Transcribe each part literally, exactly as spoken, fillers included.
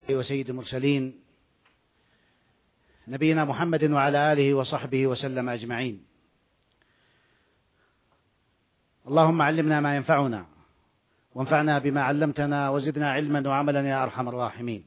وسيد المرسلين نبينا محمد وعلى آله وصحبه وسلم أجمعين. اللهم علمنا ما ينفعنا وانفعنا بما علمتنا وزدنا علما وعملا يا أرحم الراحمين.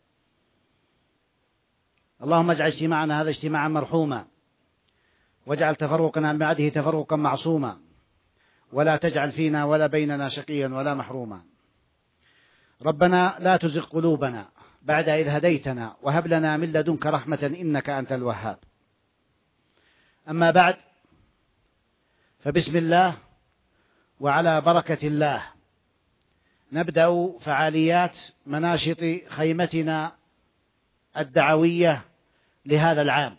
اللهم اجعل اجتماعنا هذا اجتماعا مرحوما واجعل تفرقنا من بعده تفرقا معصوما ولا تجعل فينا ولا بيننا شقيا ولا محروما. ربنا لا تزغ قلوبنا بعد إذ هديتنا وهب لنا من لدنك رحمة إنك أنت الوهاب. أما بعد، فبسم الله وعلى بركة الله نبدأ فعاليات مناشط خيمتنا الدعوية لهذا العام.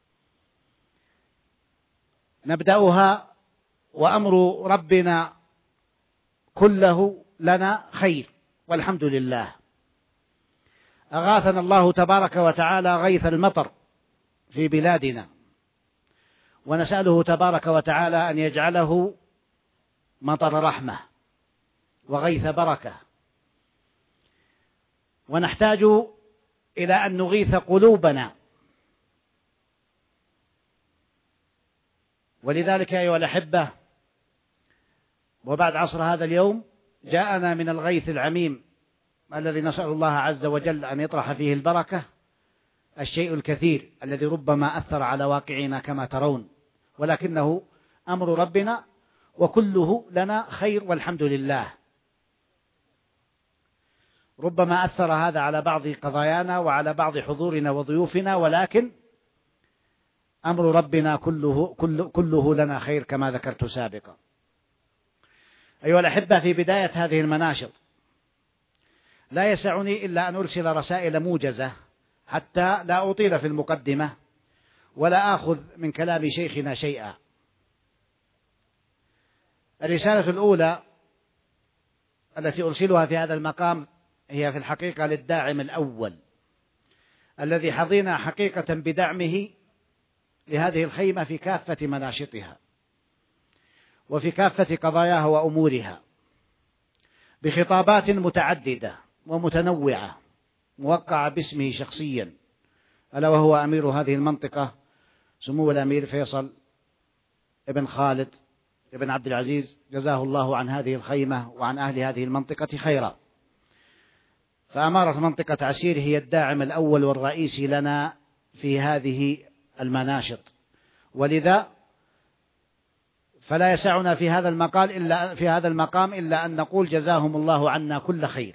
نبدأها وأمر ربنا كله لنا خير والحمد لله. أغاثنا الله تبارك وتعالى غيث المطر في بلادنا، ونسأله تبارك وتعالى أن يجعله مطر رحمة وغيث بركة. ونحتاج إلى أن نغيث قلوبنا، ولذلك أيها الأحبة، وبعد عصر هذا اليوم جاءنا من الغيث العميم الذي نسأل الله عز وجل أن يطرح فيه البركة الشيء الكثير الذي ربما أثر على واقعنا كما ترون، ولكنه أمر ربنا وكله لنا خير والحمد لله. ربما أثر هذا على بعض قضايانا وعلى بعض حضورنا وضيوفنا، ولكن أمر ربنا كله, كله, كله لنا خير كما ذكرت سابقا. أيها الأحبة، في بداية هذه المناشط لا يسعني إلا أن أرسل رسائل موجزة حتى لا أطيل في المقدمة ولا آخذ من كلام شيخنا شيئا. الرسالة الأولى التي أرسلها في هذا المقام هي في الحقيقة للداعم الأول الذي حظينا حقيقة بدعمه لهذه الخيمة في كافة مناشطها وفي كافة قضاياها وأمورها، بخطابات متعددة ومتنوعة موقعة باسمه شخصيا، ألا وهو أمير هذه المنطقة سمو الأمير فيصل ابن خالد ابن عبد العزيز، جزاه الله عن هذه الخيمة وعن أهل هذه المنطقة خيرا. فأمارة منطقة عسير هي الداعم الأول والرئيسي لنا في هذه المناشط، ولذا فلا يسعنا في هذا المقال إلا في هذا المقام إلا أن نقول جزاهم الله عنا كل خير،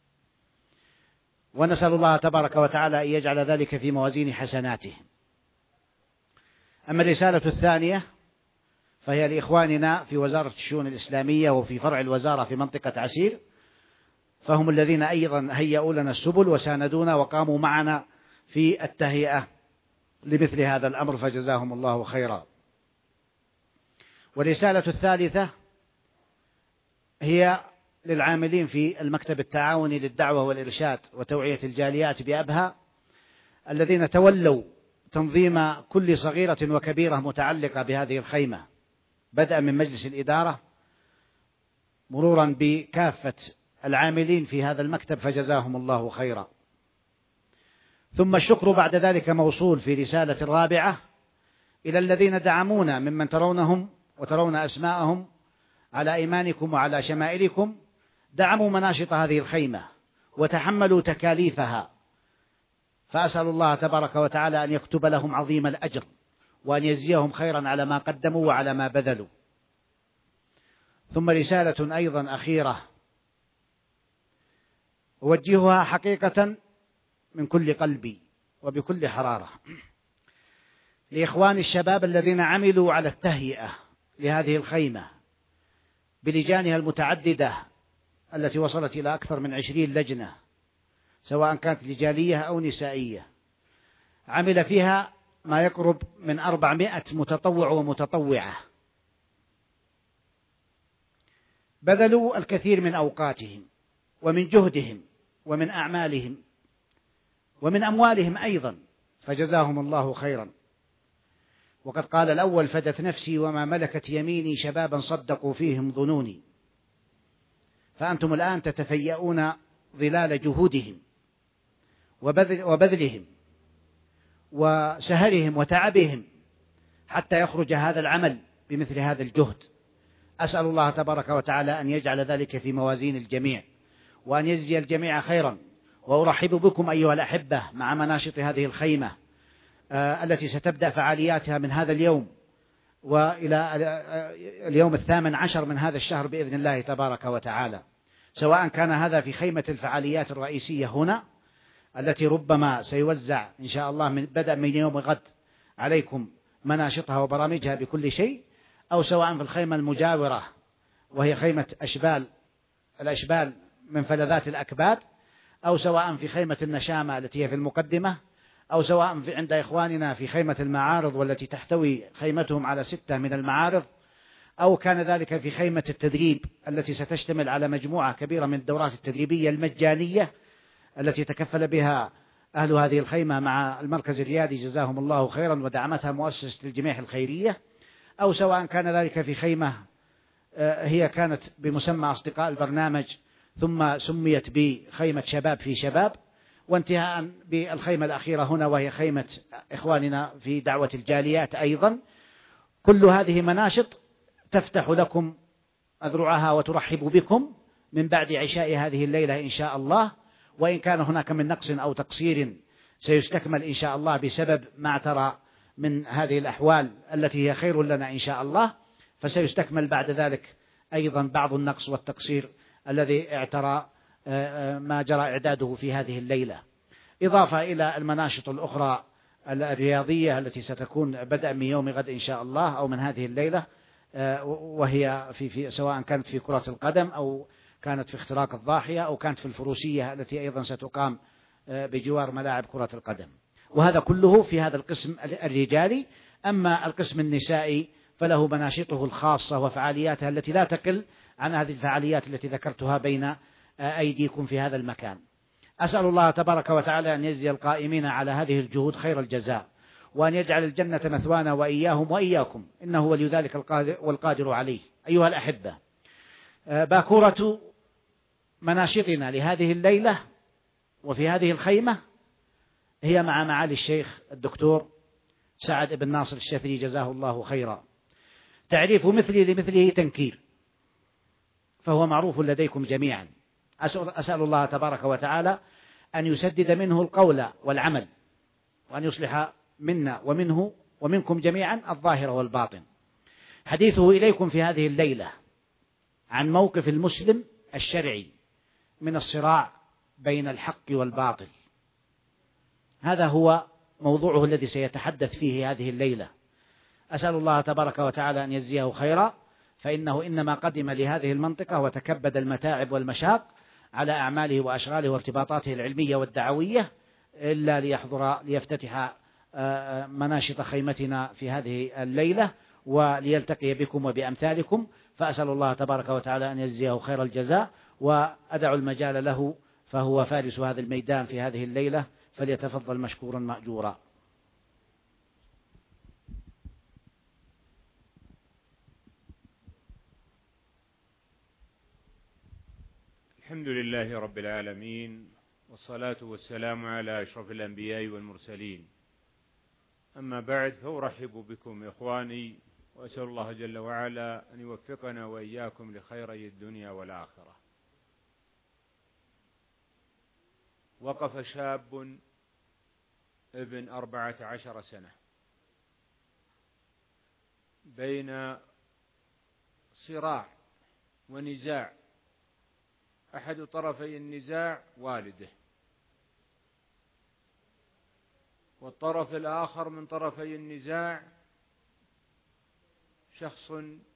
ونسأل الله تبارك وتعالى أن يجعل ذلك في موازين حسناتهم. أما الرسالة الثانية فهي لإخواننا في وزارة الشؤون الإسلامية وفي فرع الوزارة في منطقة عسير، فهم الذين أيضا هيئوا لنا السبل وساندونا وقاموا معنا في التهيئة لمثل هذا الأمر، فجزاهم الله خيرا. والرسالة الثالثة هي للعاملين في المكتب التعاوني للدعوة والإرشاد وتوعية الجاليات بأبها، الذين تولوا تنظيم كل صغيرة وكبيرة متعلقة بهذه الخيمة، بدءا من مجلس الإدارة مرورا بكافة العاملين في هذا المكتب، فجزاهم الله خيرا. ثم الشكر بعد ذلك موصول في رسالة الرابعة إلى الذين دعمونا ممن ترونهم وترون أسماءهم على إيمانكم وعلى شمائلكم، دعموا مناشط هذه الخيمة وتحملوا تكاليفها، فأسأل الله تبارك وتعالى أن يكتب لهم عظيم الأجر وأن يجزيهم خيرا على ما قدموا وعلى ما بذلوا. ثم رسالة أيضا أخيرة أوجهها حقيقة من كل قلبي وبكل حرارة لإخوان الشباب الذين عملوا على التهيئة لهذه الخيمة بلجانها المتعددة التي وصلت إلى أكثر من عشرين لجنة، سواء كانت رجالية أو نسائية، عمل فيها ما يقرب من أربعمائة متطوع ومتطوعة، بذلوا الكثير من أوقاتهم ومن جهدهم ومن أعمالهم ومن أموالهم أيضا، فجزاهم الله خيرا. وقد قال الأول: فدت نفسي وما ملكت يميني شبابا صدقوا فيهم ظنوني. فأنتم الآن تتفيئون ظلال جهودهم وبذل وبذلهم وسهرهم وتعبهم حتى يخرج هذا العمل بمثل هذا الجهد. أسأل الله تبارك وتعالى أن يجعل ذلك في موازين الجميع وأن يجزي الجميع خيرا. وأرحب بكم أيها الأحبة مع مناشط هذه الخيمة آه التي ستبدأ فعالياتها من هذا اليوم وإلى اليوم الثامن عشر من هذا الشهر بإذن الله تبارك وتعالى، سواء كان هذا في خيمة الفعاليات الرئيسية هنا التي ربما سيوزع إن شاء الله من بدء من يوم غد عليكم مناشطها وبرامجها بكل شيء، أو سواء في الخيمة المجاورة وهي خيمة أشبال الأشبال من فلذات الأكباد، أو سواء في خيمة النشامة التي هي في المقدمة، أو سواء في عند إخواننا في خيمة المعارض والتي تحتوي خيمتهم على ستة من المعارض، أو كان ذلك في خيمة التدريب التي ستشتمل على مجموعة كبيرة من الدورات التدريبية المجانية التي تكفل بها أهل هذه الخيمة مع المركز الريادي جزاهم الله خيرا ودعمتها مؤسسة الجميع الخيرية، أو سواء كان ذلك في خيمة هي كانت بمسمى أصدقاء البرنامج ثم سميت بخيمة شباب في شباب، وانتهاء بالخيمة الأخيرة هنا وهي خيمة إخواننا في دعوة الجاليات أيضا. كل هذه مناشط تفتح لكم أذرعها وترحب بكم من بعد عشاء هذه الليلة إن شاء الله، وإن كان هناك من نقص أو تقصير سيستكمل إن شاء الله بسبب ما اعترى من هذه الأحوال التي هي خير لنا إن شاء الله، فسيستكمل بعد ذلك أيضا بعض النقص والتقصير الذي اعترى ما جرى إعداده في هذه الليلة، إضافة إلى المناشط الأخرى الرياضية التي ستكون بدءا من يوم غد إن شاء الله أو من هذه الليلة، وهي في, في سواء كانت في كرة القدم أو كانت في اختراق الضاحية أو كانت في الفروسية التي أيضا ستقام بجوار ملاعب كرة القدم. وهذا كله في هذا القسم الرجالي. أما القسم النسائي فله مناشطه الخاصة وفعالياتها التي لا تقل عن هذه الفعاليات التي ذكرتها بين أيديكم في هذا المكان. أسأل الله تبارك وتعالى أن يجزي القائمين على هذه الجهود خير الجزاء، وأن يجعل الجنة مثوانا وإياهم وإياكم، إنه ولي ذلك القادر والقادر عليه. أيها الأحبة، باكورة مناشطنا لهذه الليلة وفي هذه الخيمة هي مع معالي الشيخ الدكتور سعد بن ناصر الشافعي جزاه الله خيرا. تعريف مثلي لمثله تنكير، فهو معروف لديكم جميعا. أسأل الله تبارك وتعالى أن يسدد منه القول والعمل، وأن يصلح منا ومنه ومنكم جميعا الظاهر والباطن. حديثه إليكم في هذه الليلة عن موقف المسلم الشرعي من الصراع بين الحق والباطل، هذا هو موضوعه الذي سيتحدث فيه هذه الليلة. أسأل الله تبارك وتعالى أن يجزيه خيرا، فإنه إنما قدم لهذه المنطقة وتكبد المتاعب والمشاق على أعماله وأشغاله وارتباطاته العلمية والدعوية إلا ليحضر ليفتتح مناشط خيمتنا في هذه الليلة وليلتقي بكم وبأمثالكم. فأسأل الله تبارك وتعالى أن يجزيه خير الجزاء، وأدع المجال له فهو فارس هذا الميدان في هذه الليلة، فليتفضل مشكورا مأجورا. الحمد لله رب العالمين، والصلاة والسلام على أشرف الأنبياء والمرسلين. أما بعد، فأرحب بكم إخواني، وأسأل الله جل وعلا أن يوفقنا وإياكم لخيري الدنيا والآخرة. وقف شاب ابن أربعة عشر سنة بين صراع ونزاع. أحد طرفي النزاع والده، والطرف الآخر من طرفي النزاع شخص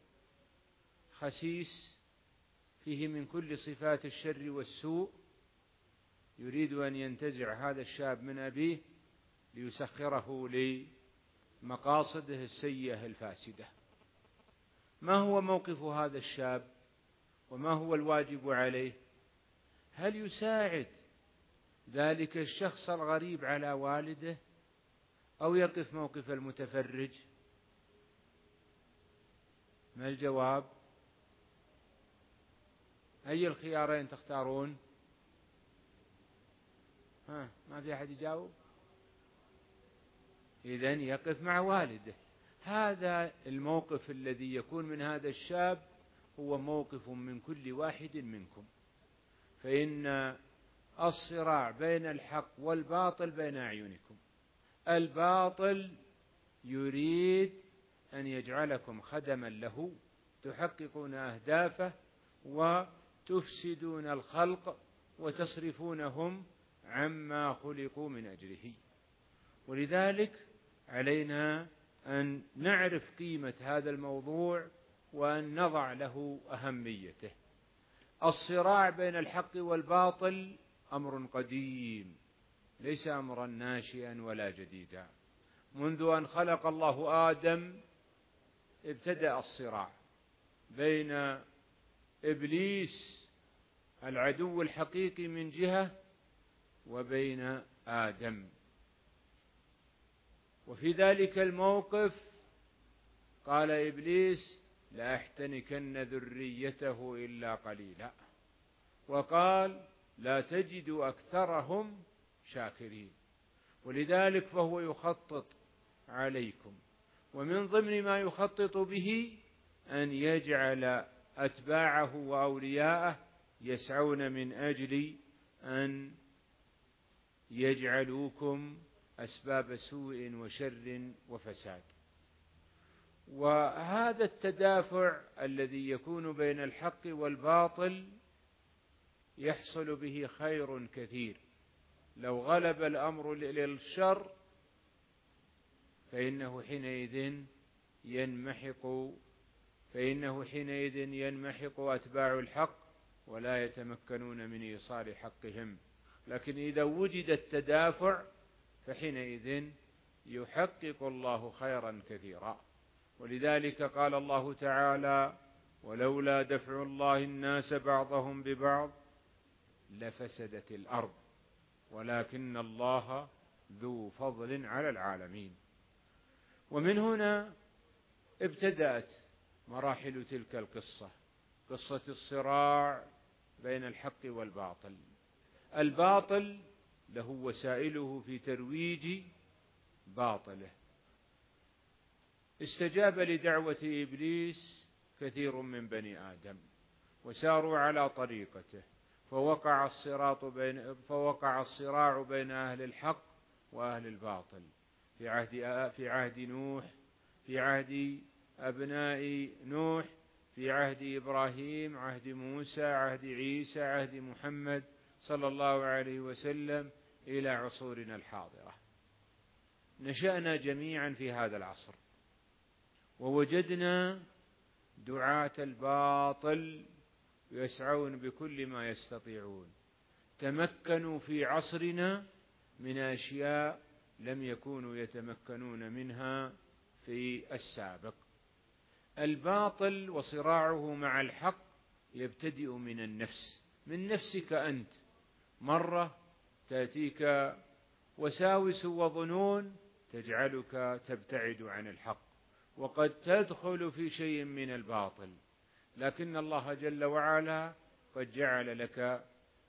خسيس فيه من كل صفات الشر والسوء، يريد أن ينتزع هذا الشاب من أبيه ليسخره لمقاصده السيئة الفاسدة. ما هو موقف هذا الشاب وما هو الواجب عليه؟ هل يساعد ذلك الشخص الغريب على والده أو يقف موقف المتفرج؟ ما الجواب؟ أي الخيارين تختارون؟ ها ما في أحد يجاوب؟ إذن يقف مع والده. هذا الموقف الذي يكون من هذا الشاب هو موقف من كل واحد منكم، فإن الصراع بين الحق والباطل بين أعينكم. الباطل يريد أن يجعلكم خدما له، تحققون أهدافه وتفسدون الخلق وتصرفونهم عما خلقوا من أجله. ولذلك علينا أن نعرف قيمة هذا الموضوع وأن نضع له أهميته. الصراع بين الحق والباطل أمر قديم، ليس أمرا ناشئا ولا جديدا. منذ أن خلق الله آدم ابتدأ الصراع بين إبليس العدو الحقيقي من جهة وبين آدم. وفي ذلك الموقف قال إبليس: لأحتنكن ذريته إلا قليلا، وقال: لا تجد أكثرهم شاكرين. ولذلك فهو يخطط عليكم، ومن ضمن ما يخطط به أن يجعل أتباعه وأولياءه يسعون من أجل أن يجعلوكم أسباب سوء وشر وفساد. وهذا التدافع الذي يكون بين الحق والباطل يحصل به خير كثير. لو غلب الأمر للشر فإنه حينئذ ينمحق فإنه حينئذ ينمحق أتباع الحق ولا يتمكنون من إيصال حقهم. لكن إذا وجد التدافع فحينئذ يحقق الله خيرا كثيرا. ولذلك قال الله تعالى: ولولا دفع الله الناس بعضهم ببعض لفسدت الأرض ولكن الله ذو فضل على العالمين. ومن هنا ابتدأت مراحل تلك القصة، قصة الصراع بين الحق والباطل. الباطل له وسائله في ترويج باطله. استجاب لدعوة إبليس كثير من بني آدم وساروا على طريقته، فوقع الصراط بين فوقع الصراع بين أهل الحق وأهل الباطل في عهد في عهد نوح، في عهد أبناء نوح، في عهد إبراهيم، عهد موسى، عهد عيسى، عهد محمد صلى الله عليه وسلم، إلى عصورنا الحاضرة. نشأنا جميعا في هذا العصر ووجدنا دعاة الباطل يسعون بكل ما يستطيعون. تمكنوا في عصرنا من أشياء لم يكونوا يتمكنون منها في السابق. الباطل وصراعه مع الحق يبتدئ من النفس، من نفسك أنت. مرة تأتيك وساوس وظنون تجعلك تبتعد عن الحق، وقد تدخل في شيء من الباطل، لكن الله جل وعلا قد جعل لك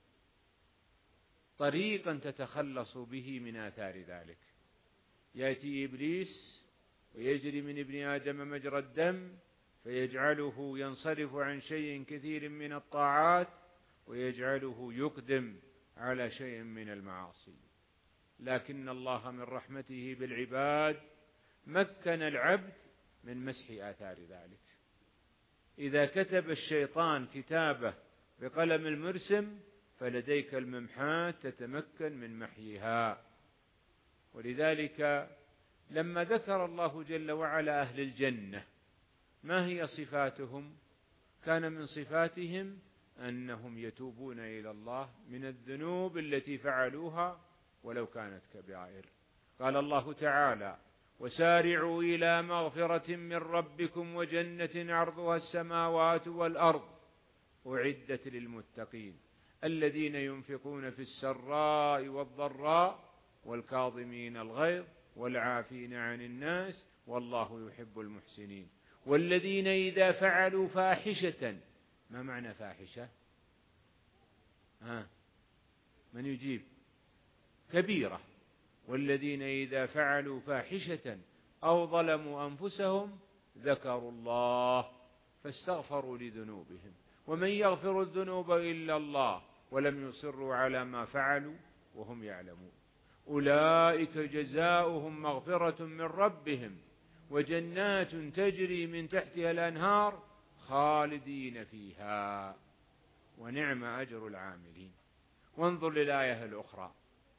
طريقا تتخلص به من آثار ذلك. يأتي إبليس ويجري من ابن آدم مجرى الدم فيجعله ينصرف عن شيء كثير من الطاعات ويجعله يقدم على شيء من المعاصي. لكن الله من رحمته بالعباد مكن العبد من مسح آثار ذلك. إذا كتب الشيطان كتابه بقلم المرسم فلديك الممحات تتمكن من محيها. ولذلك لما ذكر الله جل وعلا أهل الجنة ما هي صفاتهم؟ كان من صفاتهم أنهم يتوبون إلى الله من الذنوب التي فعلوها ولو كانت كبائر. قال الله تعالى: وسارعوا إلى مغفرة من ربكم وجنة عرضها السماوات والأرض أعدت للمتقين الذين ينفقون في السراء والضراء والكاظمين الغيظ والعافين عن الناس والله يحب المحسنين والذين إذا فعلوا فاحشة. ما معنى فاحشة؟ ها من يجيب؟ كبيرة. والذين إذا فعلوا فاحشة أو ظلموا أنفسهم ذكروا الله فاستغفروا لذنوبهم ومن يغفر الذنوب إلا الله ولم يصروا على ما فعلوا وهم يعلمون أولئك جزاؤهم مغفرة من ربهم وجنات تجري من تحتها الأنهار خالدين فيها ونعم أجر العاملين. وانظر للآية الأخرى: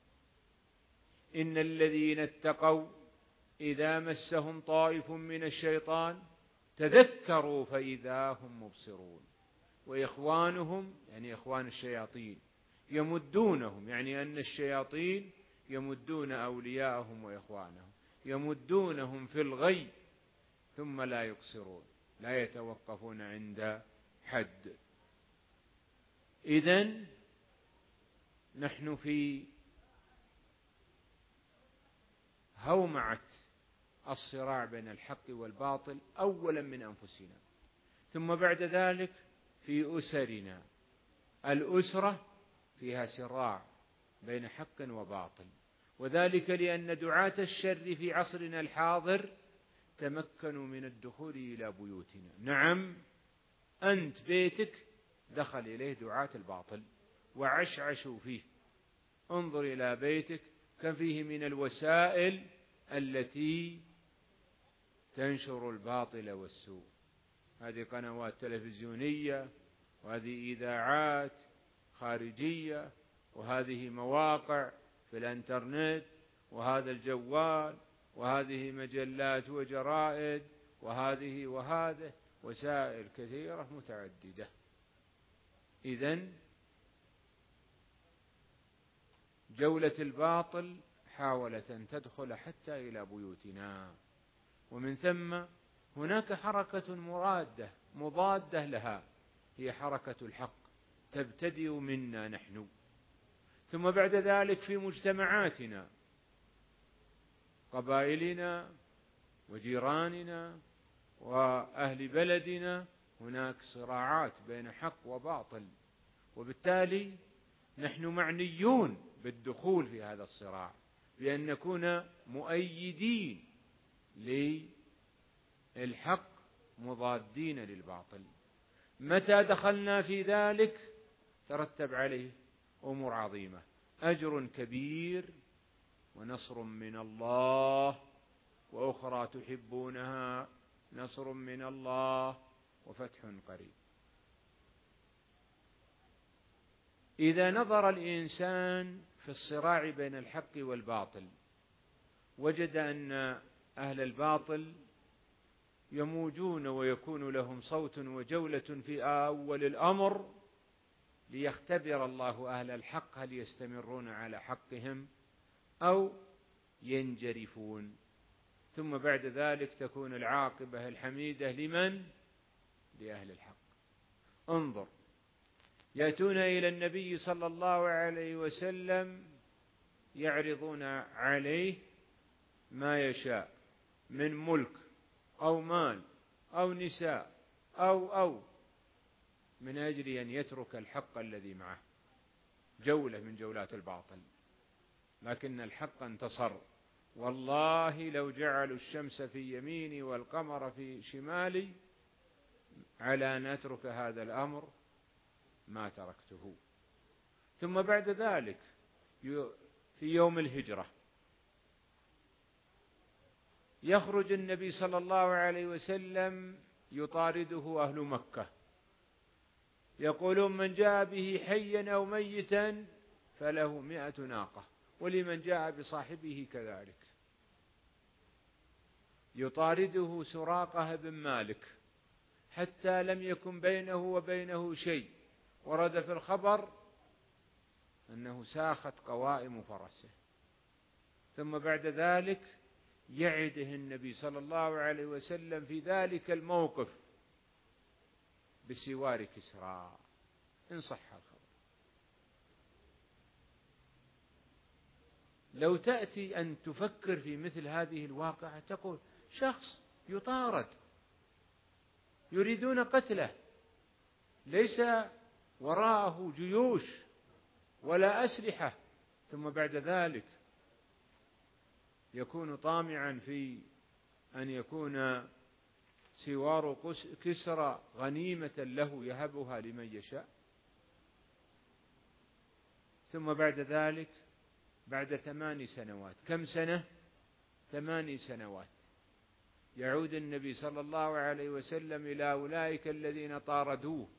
إن الذين اتقوا إذا مسهم طائف من الشيطان تذكروا فإذا هم مبصرون وإخوانهم يعني إخوان الشياطين يمدونهم يعني أن الشياطين يمدون أولياءهم وإخوانهم يمدونهم في الغي ثم لا يقصرون لا يتوقفون عند حد. إذن نحن في هومعة الصراع بين الحق والباطل أولا من أنفسنا ثم بعد ذلك في أسرنا. الأسرة فيها صراع بين حق وباطل وذلك لأن دعاة الشر في عصرنا الحاضر تمكنوا من الدخول إلى بيوتنا. نعم أنت بيتك دخل إليه دعاة الباطل وعشعشوا فيه. انظر إلى بيتك كم فيه من الوسائل التي تنشر الباطل والسوء. هذه قنوات تلفزيونية وهذه إذاعات خارجية وهذه مواقع في الانترنت وهذا الجوال وهذه مجلات وجرائد وهذه وهذه وسائل كثيرة متعددة. إذن جولة الباطل حاولت أن تدخل حتى إلى بيوتنا ومن ثم هناك حركة مرادة مضادة لها هي حركة الحق تبتدئ منا نحن ثم بعد ذلك في مجتمعاتنا قبائلنا وجيراننا وأهل بلدنا هناك صراعات بين حق وباطل وبالتالي نحن معنيون بالدخول في هذا الصراع بأن نكون مؤيدين للحق مضادين للباطل. متى دخلنا في ذلك ترتب عليه أمور عظيمة: أجر كبير ونصر من الله وأخرى تحبونها نصر من الله وفتح قريب. إذا نظر الإنسان في الصراع بين الحق والباطل وجد أن أهل الباطل يموجون ويكون لهم صوت وجولة في أول الأمر ليختبر الله أهل الحق هل يستمرون على حقهم أو ينجرفون ثم بعد ذلك تكون العاقبة الحميدة لمن؟ لأهل الحق. انظر يأتون إلى النبي صلى الله عليه وسلم يعرضون عليه ما يشاء من ملك أو مال أو نساء أو أو من أجل أن يترك الحق الذي معه. جولة من جولات الباطل لكن الحق انتصر. والله لو جعلوا الشمس في يميني والقمر في شمالي على أن أترك هذا الأمر ما تركته. ثم بعد ذلك في يوم الهجرة يخرج النبي صلى الله عليه وسلم يطارده أهل مكة يقولون من جاء به حيا أو ميتا فله مئة ناقة ولمن جاء بصاحبه كذلك. يطارده سراقة بن مالك حتى لم يكن بينه وبينه شيء. ورد في الخبر أنه ساخت قوائم فرسه. ثم بعد ذلك يعده النبي صلى الله عليه وسلم في ذلك الموقف بسوار كسرى إن صح الخبر. لو تأتي أن تفكر في مثل هذه الواقعة تقول شخص يطارد يريدون قتله ليس وراءه جيوش ولا أسلحة ثم بعد ذلك يكون طامعا في أن يكون سوار كسرى غنيمة له يهبها لمن يشاء. ثم بعد ذلك بعد ثمان سنوات، كم سنة؟ ثمان سنوات، يعود النبي صلى الله عليه وسلم إلى أولئك الذين طاردوه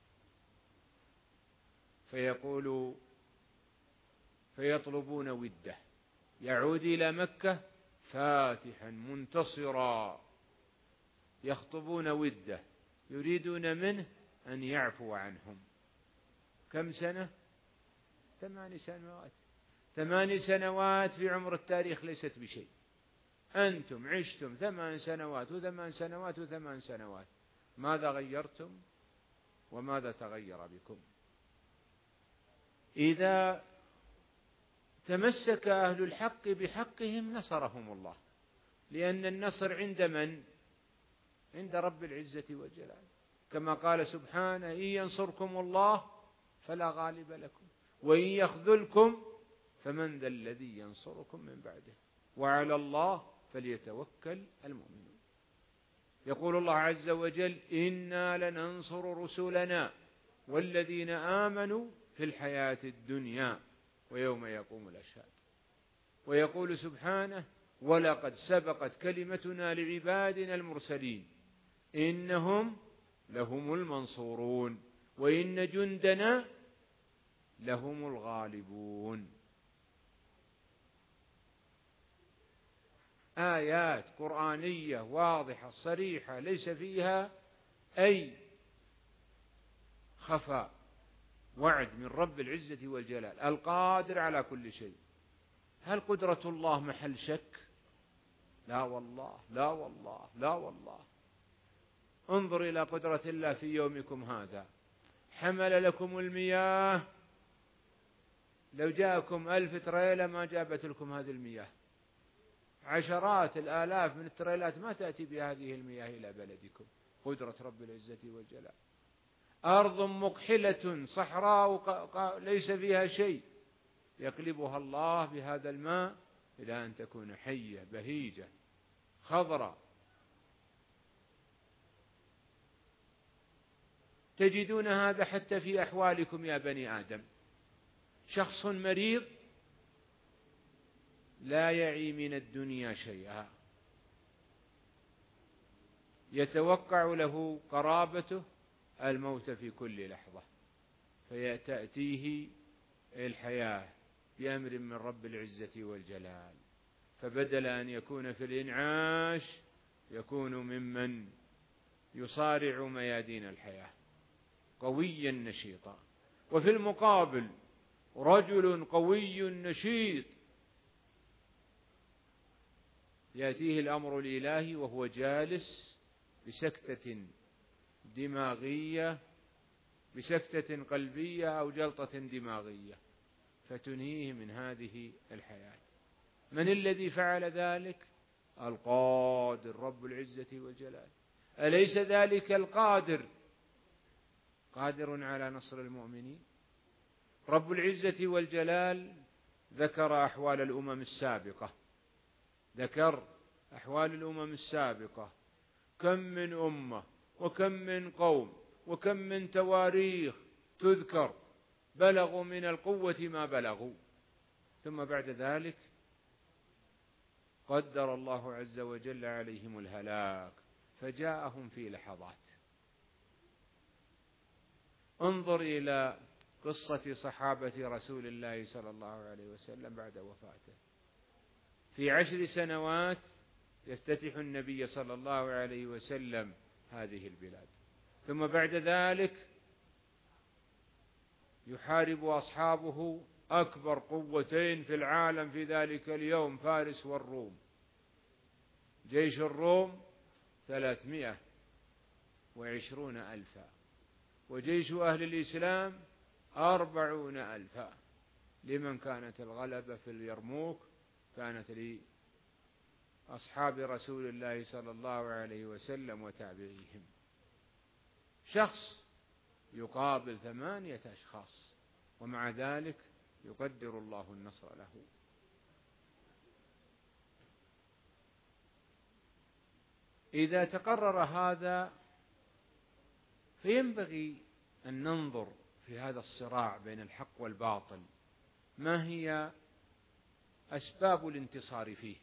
فيقول فيطلبون وده، يعود إلى مكة فاتحا منتصرا، يخطبون وده، يريدون منه أن يعفو عنهم. كم سنة؟ ثمان سنوات. ثمان سنوات في عمر التاريخ ليست بشيء. أنتم عشتم ثمان سنوات وثمان سنوات وثمان سنوات، ماذا غيرتم وماذا تغير بكم؟ إذا تمسك أهل الحق بحقهم نصرهم الله، لأن النصر عند من؟ عند رب العزة والجلال، كما قال سبحانه: إن ينصركم الله فلا غالب لكم وإن يخذلكم فمن ذا الذي ينصركم من بعده وعلى الله فليتوكل المؤمنون. يقول الله عز وجل: إنا لننصر رسلنا والذين آمنوا في الحياة الدنيا ويوم يقوم الأشهاد. ويقول سبحانه: ولقد سبقت كلمتنا لعبادنا المرسلين إنهم لهم المنصورون وإن جندنا لهم الغالبون. آيات قرآنية واضحة صريحة ليس فيها أي خفاء، وعد من رب العزة والجلال القادر على كل شيء. هل قدرة الله محل شك؟ لا والله، لا والله، لا والله. انظر إلى قدرة الله في يومكم هذا، حمل لكم المياه، لو جاءكم ألف تريلة ما جابت لكم هذه المياه، عشرات الآلاف من التريلات ما تأتي بهذه المياه إلى بلدكم. قدرة رب العزة والجلال. أرض مقحلة صحراء ليس فيها شيء، يقلبها الله بهذا الماء إلى أن تكون حية بهيجة خضراء. تجدون هذا حتى في أحوالكم يا بني آدم. شخص مريض لا يعي من الدنيا شيئا، يتوقع له قرابته الموت في كل لحظة، فيأتيه الحياة بأمر من رب العزة والجلال، فبدل أن يكون في الإنعاش يكون ممن يصارع ميادين الحياة قويا نشيطا. وفي المقابل رجل قوي نشيط يأتيه الأمر الإلهي وهو جالس بسكتة دماغية، بسكتة قلبية أو جلطة دماغية، فتنهيه من هذه الحياة. من الذي فعل ذلك؟ القادر رب العزة والجلال. أليس ذلك القادر قادر على نصر المؤمنين؟ رب العزة والجلال ذكر أحوال الأمم السابقة، ذكر أحوال الأمم السابقة، كم من أمة وكم من قوم وكم من تواريخ تذكر بلغوا من القوة ما بلغوا، ثم بعد ذلك قدر الله عز وجل عليهم الهلاك فجاءهم في لحظات. انظر إلى قصة صحابة رسول الله صلى الله عليه وسلم بعد وفاته. في عشر سنوات يفتتح النبي صلى الله عليه وسلم هذه البلاد، ثم بعد ذلك يحارب أصحابه أكبر قوتين في العالم في ذلك اليوم، فارس والروم. جيش الروم ثلاثمائة وعشرون ألفا، وجيش أهل الإسلام أربعون ألفا. لمن كانت الغلبة في اليرموك؟ كانت لأصحاب رسول الله صلى الله عليه وسلم وتابعيهم. شخص يقابل ثمانية أشخاص، ومع ذلك يقدر الله النصر له. إذا تقرر هذا فينبغي أن ننظر في هذا الصراع بين الحق والباطل ما هي أسباب الانتصار فيه.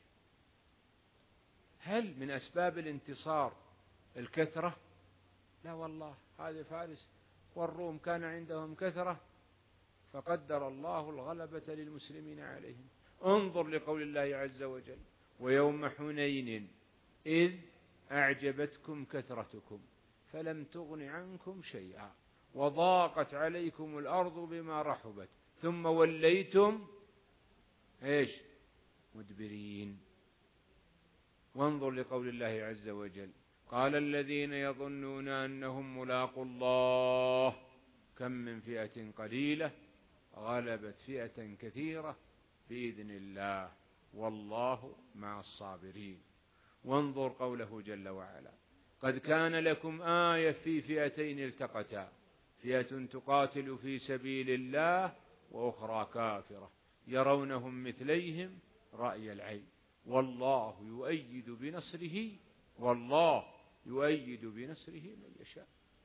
هل من أسباب الانتصار الكثرة؟ لا والله، هذه فارس والروم كان عندهم كثرة فقدر الله الغلبة للمسلمين عليهم. انظر لقول الله عز وجل: ويوم حنين إذ أعجبتكم كثرتكم فلم تغن عنكم شيئا وضاقت عليكم الأرض بما رحبت ثم وليتم إيش مدبرين. وانظر لقول الله عز وجل: قال الذين يظنون أنهم ملاقو الله كم من فئة قليلة غلبت فئة كثيرة بإذن الله والله مع الصابرين. وانظر قوله جل وعلا: قد كان لكم آية في فئتين التقتا فئة تقاتل في سبيل الله وأخرى كافرة يرونهم مثليهم رأي العين والله يؤيد بنصره والله يؤيد بنصره من يشاء.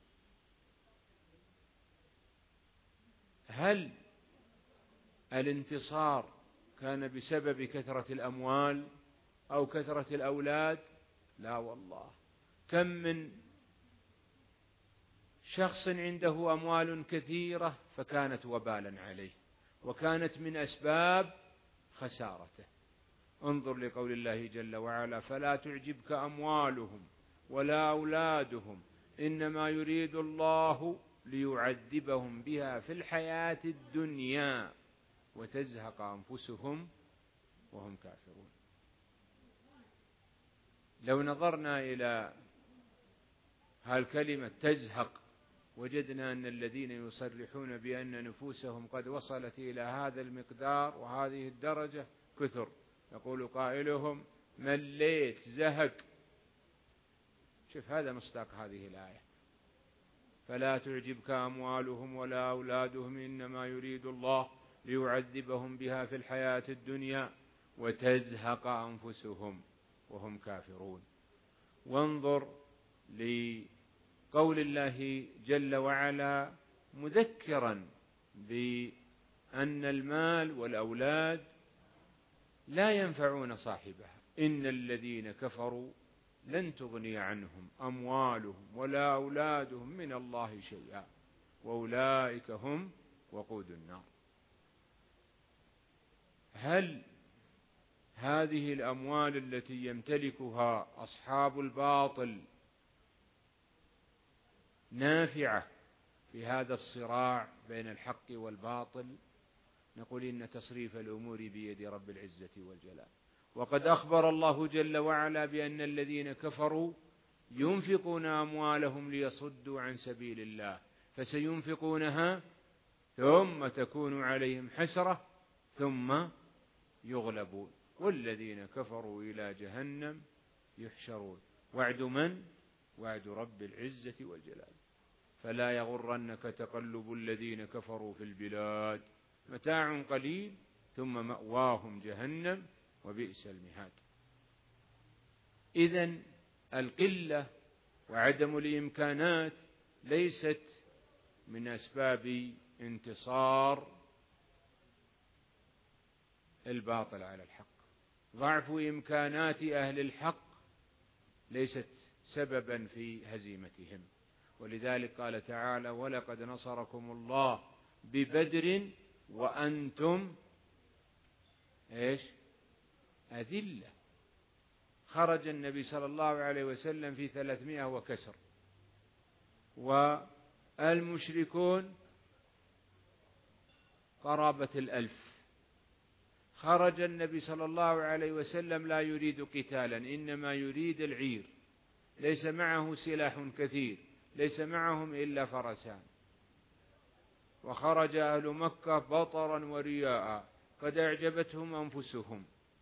هل الانتصار كان بسبب كثرة الأموال أو كثرة الأولاد؟ لا والله، كم من شخص عنده أموال كثيرة فكانت وبالا عليه وكانت من أسباب خسارته. انظر لقول الله جل وعلا: فلا تعجبك أموالهم ولا أولادهم إنما يريد الله ليعذبهم بها في الحياة الدنيا وتزهق أنفسهم وهم كافرون. لو نظرنا إلى هالكلمة تزهق وجدنا أن الذين يصرحون بأن نفوسهم قد وصلت إلى هذا المقدار وهذه الدرجة كثر. يقول قائلهم: مليت زهق. شوف هذا مصداق هذه الآية: فلا تعجبك أموالهم ولا أولادهم إنما يريد الله ليعذبهم بها في الحياة الدنيا وتزهق أنفسهم وهم كافرون. وانظر لقول الله جل وعلا مذكرا بأن المال والأولاد لا ينفعون صاحبها: إن الذين كفروا لن تغني عنهم أموالهم ولا أولادهم من الله شيئا وأولئك هم وقود النار. هل هذه الأموال التي يمتلكها أصحاب الباطل نافعة في هذا الصراع بين الحق والباطل؟ نقول إن تصريف الأمور بيد رب العزة والجلال. وقد أخبر الله جل وعلا بأن الذين كفروا ينفقون أموالهم ليصدوا عن سبيل الله فسينفقونها ثم تكون عليهم حسرة ثم يغلبون والذين كفروا إلى جهنم يحشرون. وعد من؟ وعد رب العزة والجلال. فلا يغرنك تقلب الذين كفروا في البلاد متاع قليل ثم مأواهم جهنم وبئس المهاد. إذن القلة وعدم الإمكانات ليست من أسباب انتصار الباطل على الحق. ضعف إمكانات أهل الحق ليست سببا في هزيمتهم. ولذلك قال تعالى: ولقد نصركم الله ببدر وأنتم إيش أذلة. خرج النبي صلى الله عليه وسلم في ثلاثمائة وكسر والمشركون قرابة الألف. خرج النبي صلى الله عليه وسلم لا يريد قتالا إنما يريد العير، ليس معه سلاح كثير، ليس معهم إلا فرسان. وخرج أهل مكة بطرا ورياء قد أعجبتهم أنفسهم،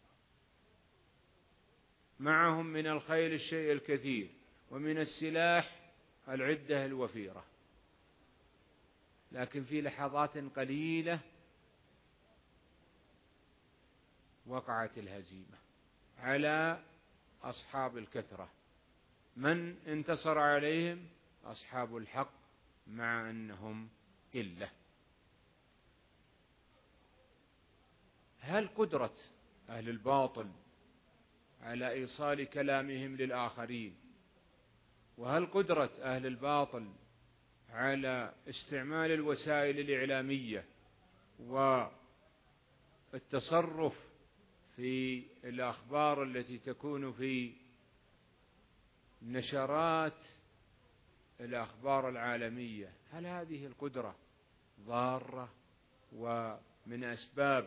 معهم من الخيل الشيء الكثير ومن السلاح العدة الوفيرة. لكن في لحظات قليلة وقعت الهزيمة على أصحاب الكثرة. من انتصر عليهم؟ أصحاب الحق، مع أنهم قلة. هل قدرة أهل الباطل على إيصال كلامهم للآخرين، وهل قدرة أهل الباطل على استعمال الوسائل الإعلامية والتصرف في الأخبار التي تكون في نشرات الأخبار العالمية، هل هذه القدرة ضارة ومن أسباب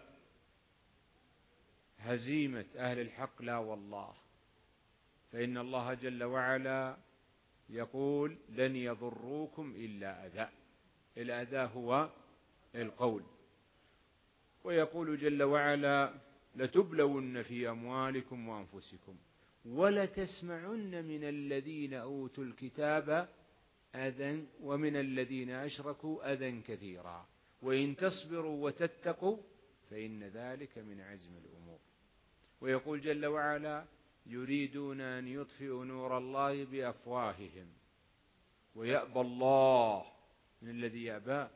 هزيمة أهل الحق؟ لا والله، فإن الله جل وعلا يقول لن يضروكم إلا أذى. الأذى هو القول. ويقول جل وعلا لتبلون في أموالكم وأنفسكم ولتسمعن من الذين أوتوا الكتاب أذى ومن الذين أشركوا أذى كثيرا وإن تصبروا وتتقوا فإن ذلك من عزم الأمور. ويقول جل وعلا يريدون أن يطفئوا نور الله بأفواههم ويأبى الله، من الذي يأبى؟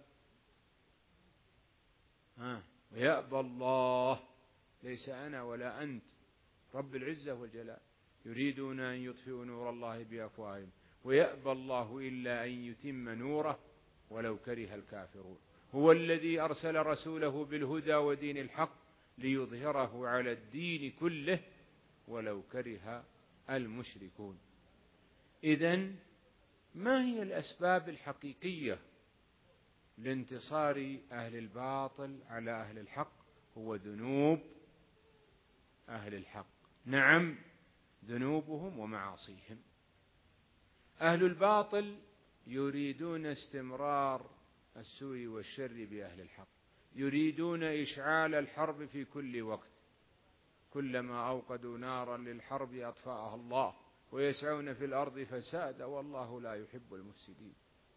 ها ويأبى الله، ليس أنا ولا أنت، رب العزة والجلال. يريدون أن يطفئوا نور الله بأفواههم ويأبى الله إلا أن يتم نوره ولو كره الكافرون. هو الذي أرسل رسوله بالهدى ودين الحق ليظهره على الدين كله ولو كره المشركون. إذن ما هي الأسباب الحقيقية لانتصار أهل الباطل على أهل الحق؟ هو ذنوب أهل الحق، نعم، ذنوبهم ومعاصيهم. أهل الباطل يريدون استمرار السوء والشر بأهل الحق، يريدون إشعال الحرب في كل وقت، كلما أوقدوا نارا للحرب أطفأها الله ويسعون في الأرض فسادا والله لا يحب المفسدين.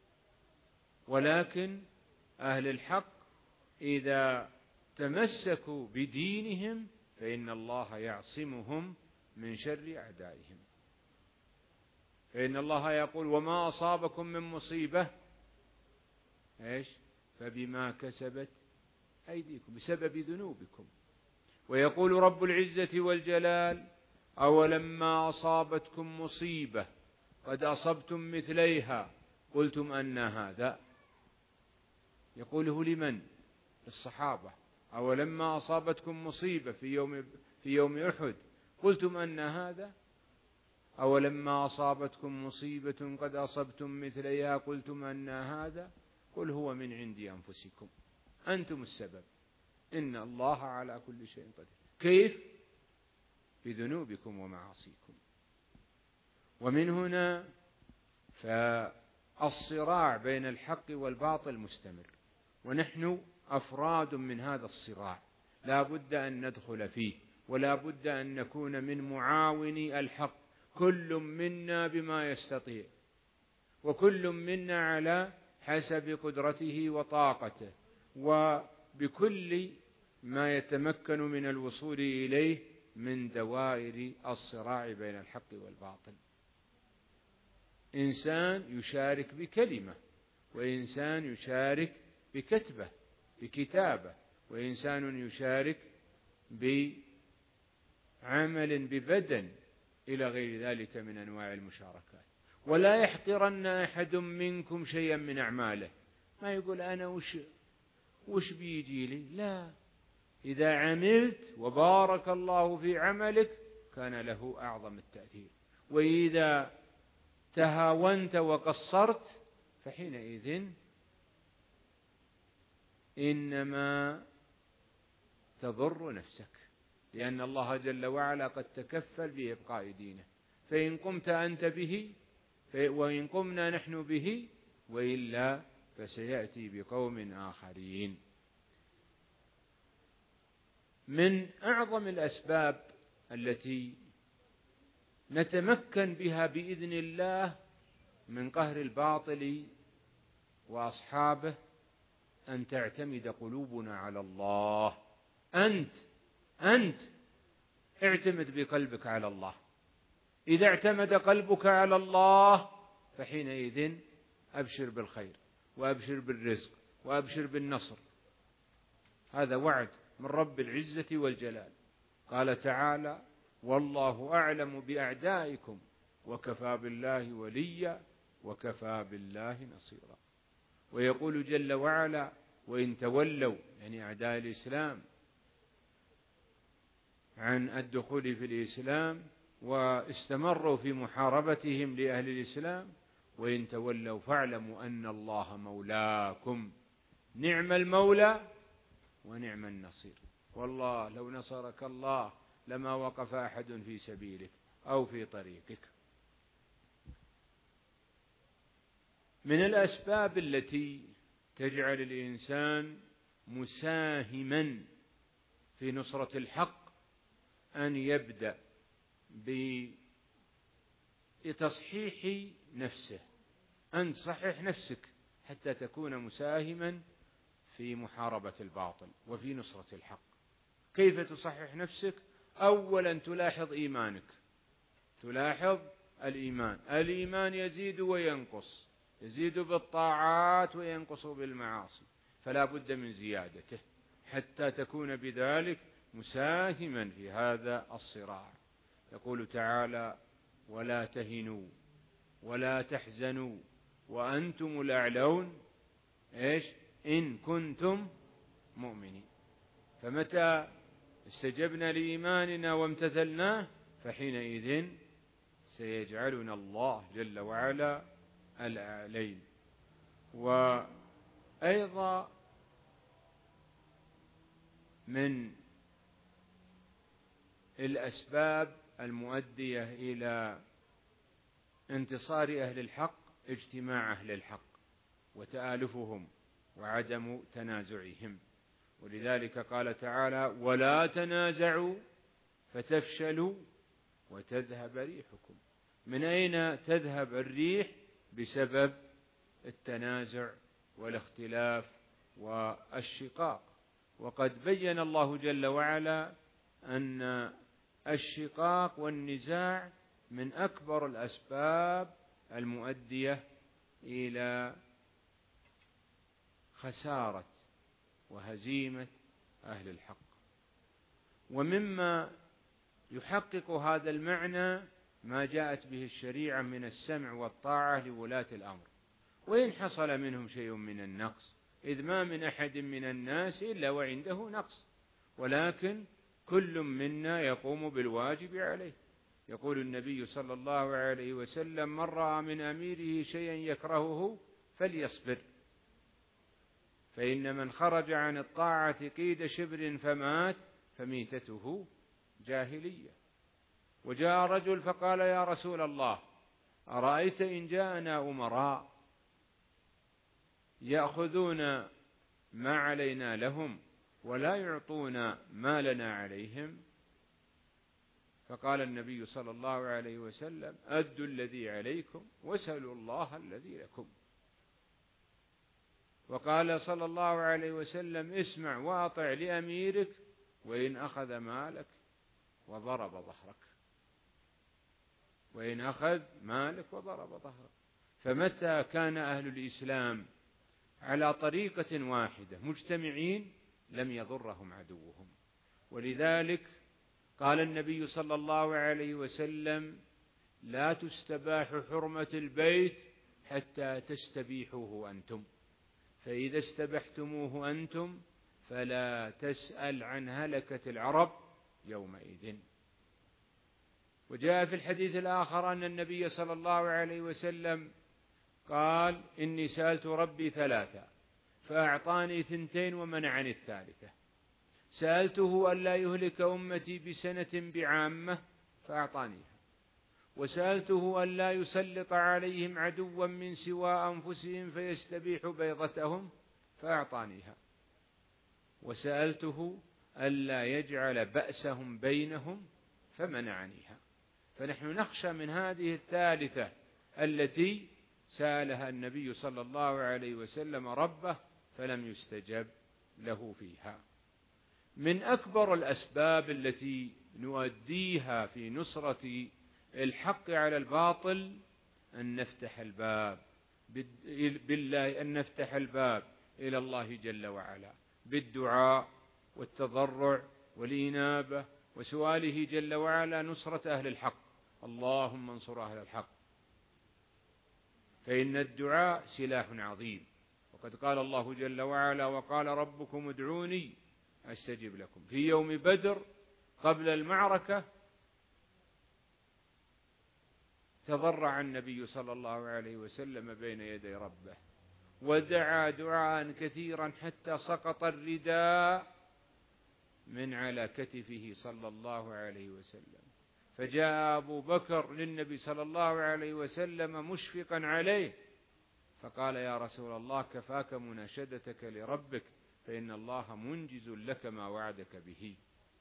ولكن أهل الحق إذا تمسكوا بدينهم فإن الله يعصمهم من شر أعدائهم. فإن الله يقول وما أصابكم من مصيبة إيش فبما كسبت أيديكم، بسبب ذنوبكم. ويقول رب العزة والجلال أولما أصابتكم مصيبة قد أصبتم مثليها قلتم أن هذا، يقوله لمن؟ الصحابة. أولما أصابتكم مصيبة في يوم في يوم أحد قلتم أن هذا، أولما أصابتكم مصيبة قد أصبتم مثليها قلتم أن هذا، قل هو من عند أنفسكم أنتم السبب إن الله على كل شيء قدير. كيف؟ بذنوبكم ومعاصيكم. ومن هنا فالصراع بين الحق والباطل مستمر، ونحن أفراد من هذا الصراع، لا بد أن ندخل فيه ولا بد أن نكون من معاوني الحق، كل منا بما يستطيع وكل منا على حسب قدرته وطاقته وبكل ما يتمكن من الوصول إليه من دوائر الصراع بين الحق والباطل. إنسان يشارك بكلمة، وإنسان يشارك بكتبة بكتابة، وإنسان يشارك بعمل ببدن إلى غير ذلك من أنواع المشاركات. ولا يحقرن أحد منكم شيئا من أعماله، ما يقول أنا وش وش بيجي لي، لا، إذا عملت وبارك الله في عملك كان له أعظم التأثير، وإذا تهاونت وقصرت فحينئذ إنما تضر نفسك، لأن الله جل وعلا قد تكفل بإبقاء دينه، فإن قمت أنت به وإن قمنا نحن به وإلا فسيأتي بقوم آخرين. من أعظم الأسباب التي نتمكن بها بإذن الله من قهر الباطل وأصحابه أن تعتمد قلوبنا على الله. أنت أنت اعتمد بقلبك على الله. إذا اعتمد قلبك على الله فحينئذ أبشر بالخير وأبشر بالرزق وأبشر بالنصر. هذا وعد من رب العزة والجلال. قال تعالى: والله أعلم بأعدائكم وكفى بالله وليا وكفى بالله نصيرا. ويقول جل وعلا: وإن تولوا، يعني أعداء الإسلام، عن الدخول في الإسلام واستمروا في محاربتهم لأهل الإسلام، وإن تولوا فاعلموا أن الله مولاكم نعم المولى ونعم النصير. والله لو نصرك الله لما وقف أحد في سبيلك أو في طريقك. من الأسباب التي تجعل الإنسان مساهما في نصرة الحق أن يبدأ بتصحيح نفسه. أن تصحح نفسك حتى تكون مساهما في محاربة الباطل وفي نصرة الحق. كيف تصحح نفسك؟ أولا تلاحظ إيمانك، تلاحظ الإيمان. الإيمان يزيد وينقص، يزيد بالطاعات وينقص بالمعاصي، فلا بد من زيادته حتى تكون بذلك مساهما في هذا الصراع. يقول تعالى: ولا تهنوا ولا تحزنوا وأنتم الأعلون إيش إن كنتم مؤمنين. فمتى استجبنا لإيماننا وامتثلناه فحينئذ سيجعلنا الله جل وعلا الأعلين. وأيضا من الأسباب المؤدية إلى انتصار أهل الحق اجتماع أهل الحق وتآلفهم وعدم تنازعهم. ولذلك قال تعالى: ولا تنازعوا فتفشلوا وتذهب ريحكم. من أين تذهب الريح؟ بسبب التنازع والاختلاف والشقاق. وقد بين الله جل وعلا أن الشقاق والنزاع من أكبر الأسباب المؤدية إلى خسارة وهزيمة أهل الحق. ومما يحقق هذا المعنى ما جاءت به الشريعة من السمع والطاعة لولاة الأمر، وإن حصل منهم شيء من النقص، إذ ما من أحد من الناس إلا وعنده نقص، ولكن كل منا يقوم بالواجب عليه. يقول النبي صلى الله عليه وسلم: من رأى من أميره شيئا يكرهه فليصبر، فإن من خرج عن الطاعة قيد شبر فمات فميتته جاهلية. وجاء رجل فقال: يا رسول الله، أرأيت إن جاءنا أمراء يأخذون ما علينا لهم ولا يعطون ما لنا عليهم؟ فقال النبي صلى الله عليه وسلم: أدوا الذي عليكم واسألوا الله الذي لكم. وقال صلى الله عليه وسلم: اسمع وأطع لأميرك وإن أخذ مالك وضرب ظهرك، وإن أخذ مالك وضرب ظهرك. فمتى كان أهل الإسلام على طريقة واحدة مجتمعين لم يضرهم عدوهم. ولذلك قال النبي صلى الله عليه وسلم: لا تستباح حرمة البيت حتى تستبيحوه أنتم، فإذا استبحتموه أنتم فلا تسأل عن هلكة العرب يومئذ. وجاء في الحديث الآخر أن النبي صلى الله عليه وسلم قال: إني سألت ربي ثلاثة فأعطاني ثنتين ومنعني الثالثة. سألته ألا يهلك أمتي بسنة بعامة فأعطانيها، وسألته ألا يسلط عليهم عدوا من سوى أنفسهم فيستبيح بيضتهم فأعطانيها، وسألته ألا يجعل بأسهم بينهم فمنعنيها. فنحن نخشى من هذه الثالثة التي سألها النبي صلى الله عليه وسلم ربه فلم يستجب له فيها. من أكبر الأسباب التي نؤديها في نصرة الحق على الباطل أن نفتح الباب بالله، أن نفتح الباب إلى الله جل وعلا بالدعاء والتضرع والإنابة وسؤاله جل وعلا نصرة أهل الحق. اللهم انصر أهل الحق، فإن الدعاء سلاح عظيم. وقد قال الله جل وعلا: وقال ربكم ادعوني أستجب لكم. في يوم بدر قبل المعركة تضرع النبي صلى الله عليه وسلم بين يدي ربه ودعا دعاء كثيرا حتى سقط الرداء من على كتفه صلى الله عليه وسلم، فجاء أبو بكر للنبي صلى الله عليه وسلم مشفقا عليه فقال: يا رسول الله كفاك مناشدتك لربك، فإن الله منجز لك ما وعدك به.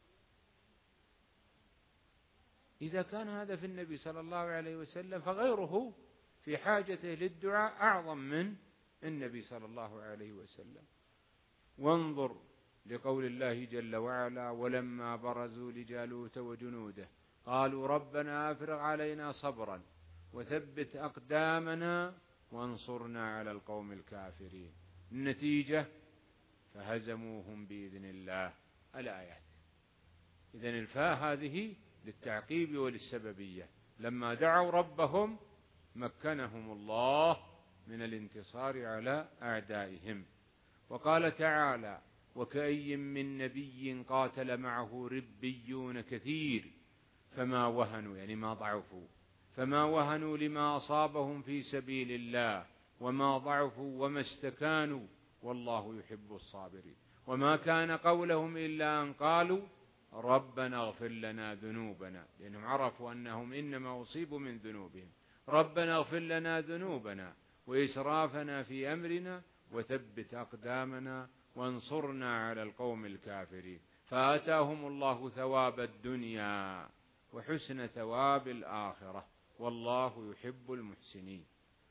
إذا كان هذا في النبي صلى الله عليه وسلم فغيره في حاجته للدعاء أعظم من النبي صلى الله عليه وسلم. وانظر لقول الله جل وعلا: ولما برزوا لجالوت وجنوده قالوا ربنا أفرغ علينا صبرا وثبت أقدامنا وانصرنا على القوم الكافرين. النتيجة: فهزموهم بإذن الله. الآيات. إذن الفاء هذه للتعقيب وللسببية، لما دعوا ربهم مكنهم الله من الانتصار على أعدائهم. وقال تعالى: وكأي من نبي قاتل معه ربيون كثير فما وهنوا، يعني ما ضعفوا، فما وهنوا لما أصابهم في سبيل الله وما ضعفوا وما استكانوا والله يحب الصابرين. وما كان قولهم إلا أن قالوا ربنا اغفر لنا ذنوبنا، لأنهم عرفوا أنهم إنما أصيبوا من ذنوبهم. ربنا اغفر لنا ذنوبنا وإسرافنا في أمرنا وثبت أقدامنا وانصرنا على القوم الكافرين. فآتاهم الله ثواب الدنيا وحسن ثواب الآخرة والله يحب المحسنين.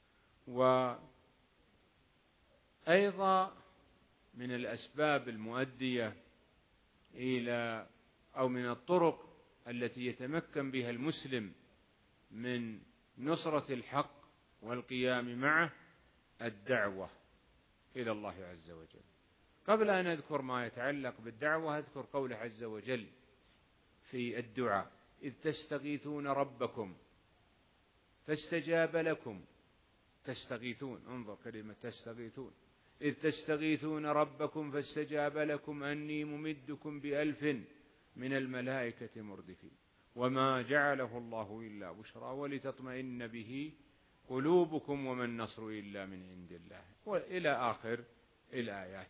وأيضا من الأسباب المؤدية إلى أو من الطرق التي يتمكن بها المسلم من نصرة الحق والقيام معه الدعوة إلى الله عز وجل. قبل أن أذكر ما يتعلق بالدعوة أذكر قوله عز وجل في الدعاء: إذ تستغيثون ربكم فاستجاب لكم. تستغيثون، انظر كلمة تستغيثون. إذ تستغيثون ربكم فاستجاب لكم أني ممدكم بألف من الملائكة مردفين وما جعله الله إلا بشرى ولتطمئن به قلوبكم وما النصر إلا من عند الله، وإلى آخر الآيات.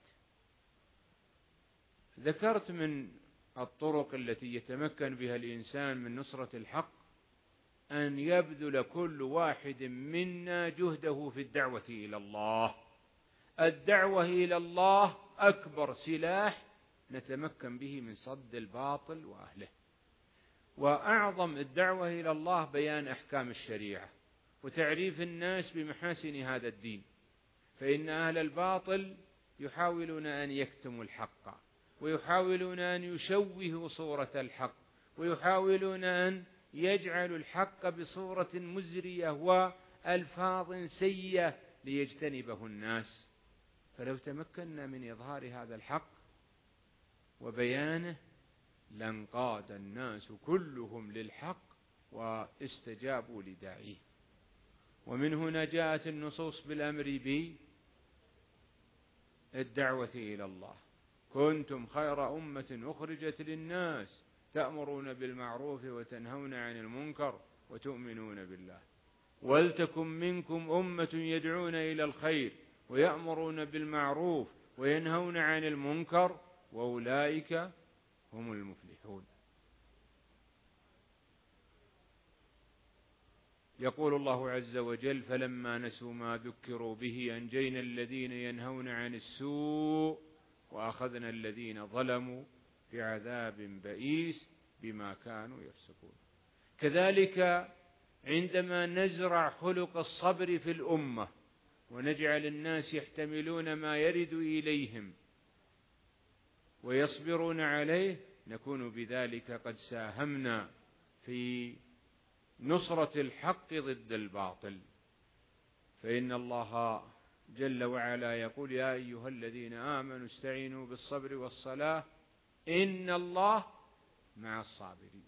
ذكرت من الطرق التي يتمكن بها الإنسان من نصرة الحق أن يبذل كل واحد منا جهده في الدعوة إلى الله. الدعوة إلى الله أكبر سلاح نتمكن به من صد الباطل وأهله. وأعظم الدعوة إلى الله بيان أحكام الشريعة وتعريف الناس بمحاسن هذا الدين، فإن أهل الباطل يحاولون أن يكتموا الحق ويحاولون أن يشوهوا صورة الحق ويحاولون أن يجعلوا الحق بصورة مزرية وألفاظ سيئة ليجتنبه الناس. فلو تمكنا من إظهار هذا الحق وبيانه لانقاد الناس كلهم للحق واستجابوا لداعيه. ومن هنا جاءت النصوص بالأمر بالدعوة إلى الله: كنتم خير أمة أخرجت للناس تأمرون بالمعروف وتنهون عن المنكر وتؤمنون بالله ولتكن منكم أمة يدعون إلى الخير ويأمرون بالمعروف وينهون عن المنكر وأولئك هم المفلحون. يقول الله عز وجل: فلما نسوا ما ذكروا به أنجينا الذين ينهون عن السوء وأخذنا الذين ظلموا بعذاب بئيس بما كانوا يفسقون. كذلك عندما نزرع خلق الصبر في الأمة ونجعل الناس يحتملون ما يرد إليهم ويصبرون عليه نكون بذلك قد ساهمنا في نصرة الحق ضد الباطل. فإن الله جل وعلا يقول: يا أيها الذين آمنوا استعينوا بالصبر والصلاة إن الله مع الصابرين.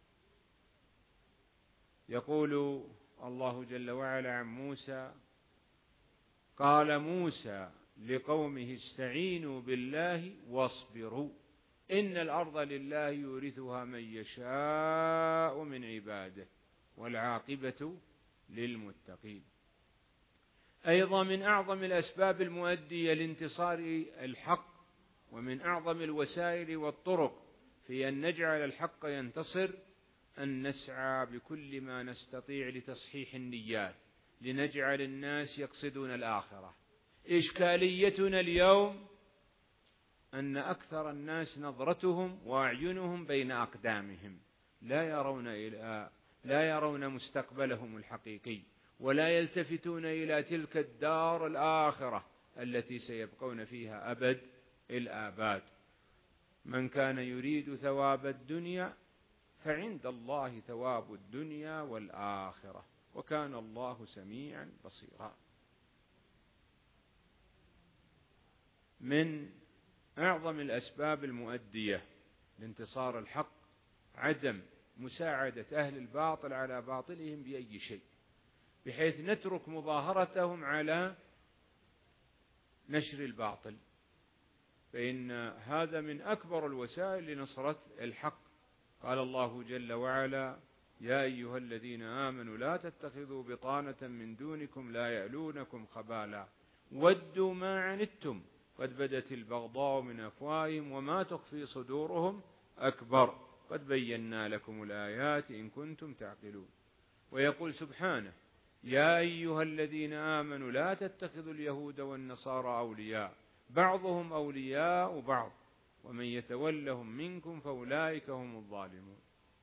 يقول الله جل وعلا عن موسى: قال موسى لقومه استعينوا بالله واصبروا إن الأرض لله يورثها من يشاء من عباده والعاقبة للمتقين. أيضا من أعظم الأسباب المؤدية لانتصار الحق ومن أعظم الوسائل والطرق في أن نجعل الحق ينتصر أن نسعى بكل ما نستطيع لتصحيح النيات، لنجعل الناس يقصدون الآخرة. إشكاليتنا اليوم أن أكثر الناس نظرتهم وأعينهم بين أقدامهم، لا يرون إلى لا يرون مستقبلهم الحقيقي، ولا يلتفتون إلى تلك الدار الآخرة التي سيبقون فيها أبد الآباد. من كان يريد ثواب الدنيا فعند الله ثواب الدنيا والآخرة وكان الله سميعا بصيرا. من أعظم الأسباب المؤدية لانتصار الحق عدم مساعدة أهل الباطل على باطلهم بأي شيء، بحيث نترك مظاهرتهم على نشر الباطل، فإن هذا من أكبر الوسائل لنصرة الحق. قال الله جل وعلا: يا أيها الذين آمنوا لا تتخذوا بطانة من دونكم لا يألونكم خبالا ودوا ما عنتم قد بدت البغضاء من أفواههم وما تخفي صدورهم أكبر قد بينا لكم الآيات إن كنتم تعقلون. ويقول سبحانه: يا أيها الذين آمنوا لا تتخذوا اليهود والنصارى أولياء بعضهم أولياء بعض ومن يتولهم منكم فأولئك هم الظالمون.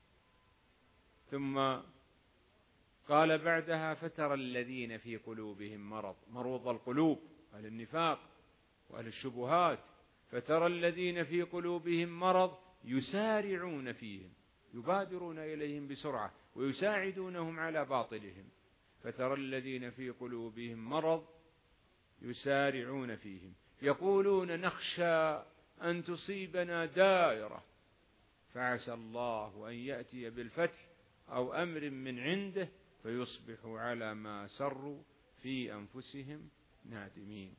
ثم قال بعدها: فترى الذين في قلوبهم مرض، مرض القلوب، أهل النفاق وأهل الشبهات، فترى الذين في قلوبهم مرض يسارعون فيهم، يبادرون إليهم بسرعة ويساعدونهم على باطلهم. فترى الذين في قلوبهم مرض يسارعون فيهم يقولون نخشى أن تصيبنا دائرة فعسى الله أن يأتي بالفتح أو أمر من عنده فيصبحوا على ما سروا في أنفسهم نادمين.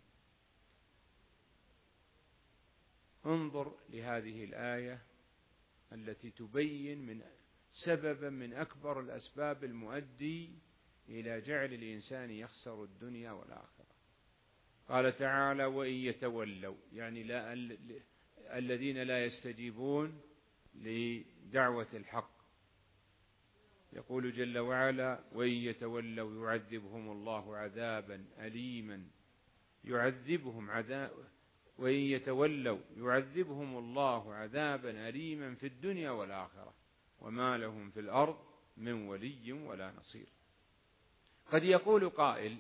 انظر لهذه الآية التي تبين من سببا من أكبر الأسباب المؤدي إلى جعل الإنسان يخسر الدنيا والآخرة. قال تعالى: وإن يتولوا، يعني لا الذين لا يستجيبون لدعوة الحق. يقول جل وعلا: وإن يتولوا يعذبهم الله عذابا أليما يعذبهم عذاب وإن يتولوا يعذبهم الله عذابا أليما في الدنيا والآخرة وما لهم في الأرض من ولي ولا نصير. قد يقول قائل: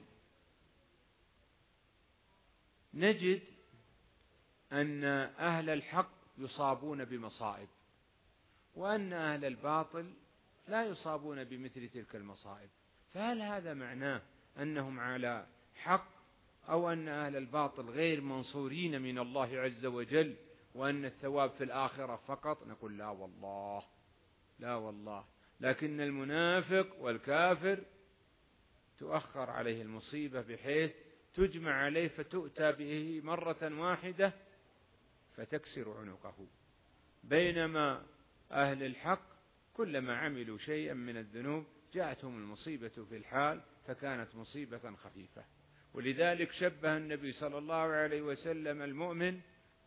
نجد أن أهل الحق يصابون بمصائب وأن أهل الباطل لا يصابون بمثل تلك المصائب، فهل هذا معناه أنهم على حق أو أن أهل الباطل غير منصورين من الله عز وجل وأن الثواب في الآخرة فقط؟ نقول لا والله، لا والله، لكن المنافق والكافر تؤخر عليه المصيبة بحيث تجمع عليه فتؤتى به مرة واحدة فتكسر عنقه، بينما أهل الحق كلما عملوا شيئا من الذنوب جاءتهم المصيبة في الحال فكانت مصيبة خفيفة. ولذلك شبه النبي صلى الله عليه وسلم المؤمن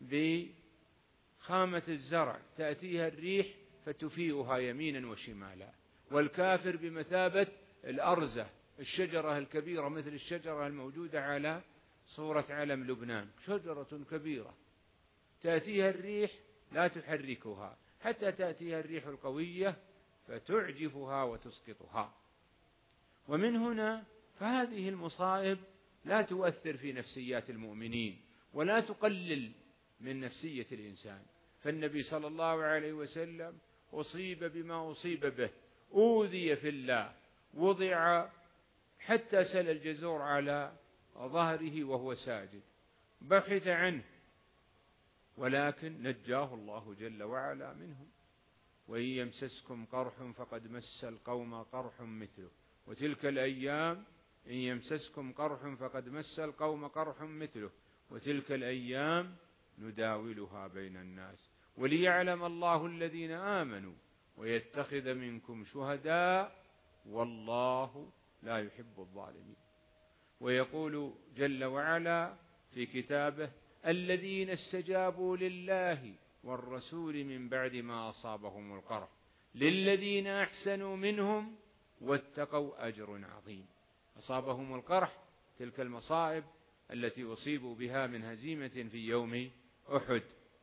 بخامة الزرع تأتيها الريح فتفيئها يمينا وشمالا، والكافر بمثابة الأرزة، الشجرة الكبيرة مثل الشجرة الموجودة على صورة علم لبنان، شجرة كبيرة تأتيها الريح لا تحركها حتى تأتيها الريح القوية فتعجفها وتسقطها. ومن هنا فهذه المصائب لا تؤثر في نفسيات المؤمنين ولا تقلل من نفسية الإنسان. فالنبي صلى الله عليه وسلم أصيب بما أصيب به، أوذي في الله، وضع حتى سل الجزور على ظهره وهو ساجد، بحث عنه، ولكن نجاه الله جل وعلا منهم. وإن يمسسكم قرح فقد مس القوم قرح مثله، وتلك الأيام إن يمسسكم قرح فقد مس القوم قرح مثله، وتلك الأيام نداولها بين الناس وليعلم الله الذين آمنوا ويتخذ منكم شهداء والله لا يحب الظالمين. ويقول جل وعلا في كتابه: الذين استجابوا لله والرسول من بعد ما أصابهم القرح للذين أحسنوا منهم واتقوا أجر عظيم. أصابهم القرح تلك المصائب التي أصيبوا بها من هزيمة في يوم أحد.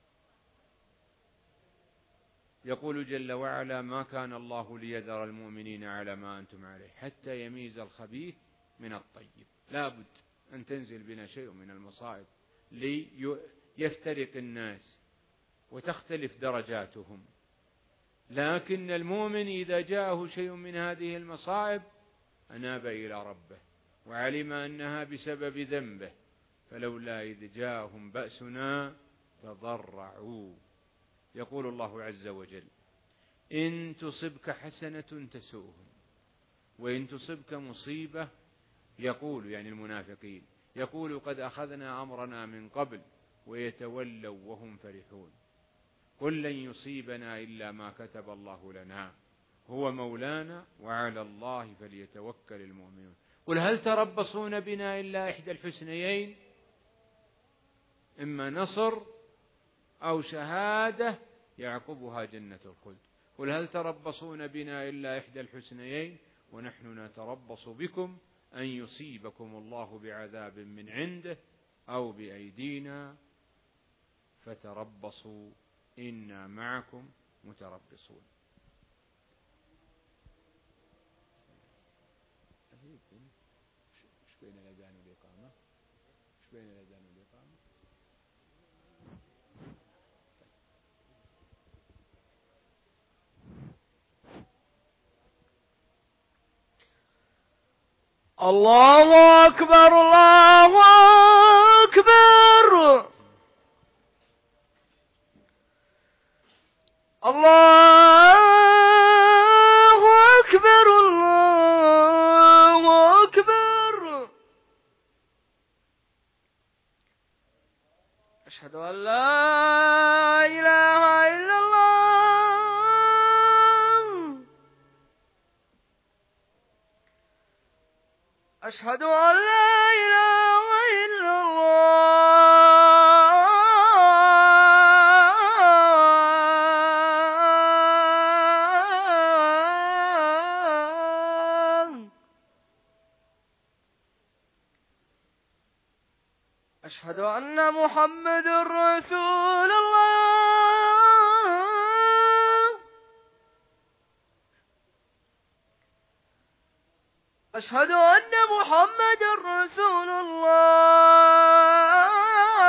يقول جل وعلا: ما كان الله ليذر المؤمنين على ما أنتم عليه حتى يميز الخبيث من الطيب. لا بد أن تنزل بنا شيء من المصائب ليفترق الناس وتختلف درجاتهم، لكن المؤمن إذا جاءه شيء من هذه المصائب أناب إلى ربه وعلم أنها بسبب ذنبه، فلولا إذ جاءهم بأسنا تضرعوا. يقول الله عز وجل: إن تصبك حسنة تسؤهم وإن تصبك مصيبة يقول، يعني المنافقين، يقول قد أخذنا أمرنا من قبل ويتولوا وهم فرحون. قل لن يصيبنا إلا ما كتب الله لنا هو مولانا وعلى الله فليتوكل المؤمنون. قل هل تربصون بنا إلا إحدى الحسنيين إما نصر أو شهادة يعقبها جنة الخلد. قل هل تربصون بنا إلا إحدى الحسنيين ونحن نتربص بكم أن يصيبكم الله بعذاب من عنده أو بأيدينا فتربصوا إنا معكم متربصون. إيش بين الأذان والإقامة؟ إيش بين الأذان والإقامة؟ الله أكبر الله أكبر الله أكبر الله أكبر. أشهد أن لا إله إلا الله. أشهد أن لا إله إلا الله. أشهد أن محمد رسول الله. أشهد أن محمد رسول الله.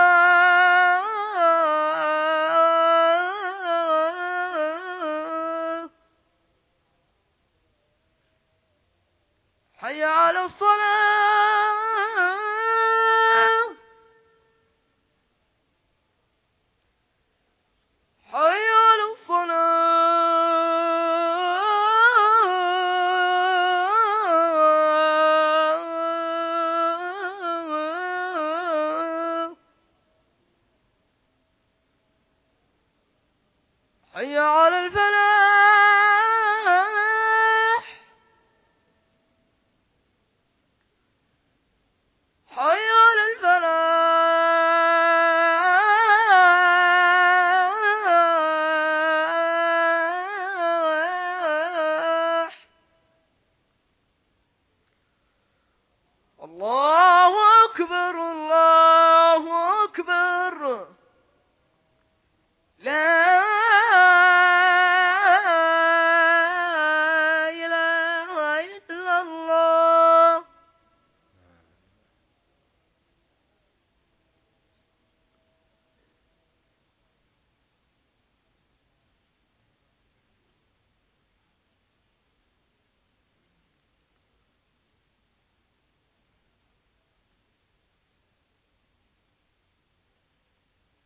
حي على الصلاة. حي على الصلاة. حي على الفلاح.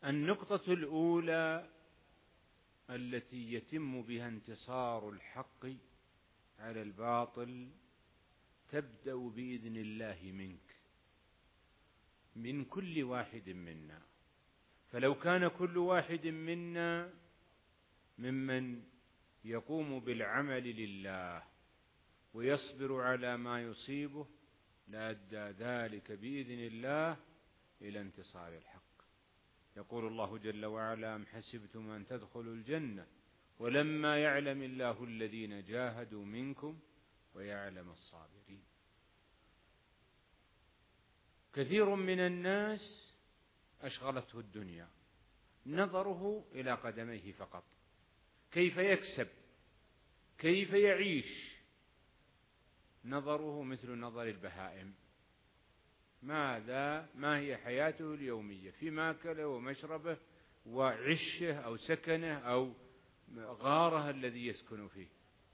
النقطة الأولى التي يتم بها انتصار الحق على الباطل تبدأ بإذن الله منك، من كل واحد منا. فلو كان كل واحد منا ممن يقوم بالعمل لله ويصبر على ما يصيبه لأدى ذلك بإذن الله إلى انتصار الحق. يقول الله جل وعلا: أم حسبتم أن تدخلوا الجنة ولما يعلم الله الذين جاهدوا منكم ويعلم الصابرين. كثير من الناس أشغلته الدنيا، نظره إلى قدميه فقط، كيف يكسب، كيف يعيش. نظره مثل نظر البهائم، ماذا ما هي حياته اليومية في ماكله ومشربه وعشه أو سكنه أو غاره الذي يسكن فيه،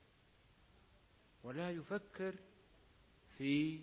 ولا يفكر في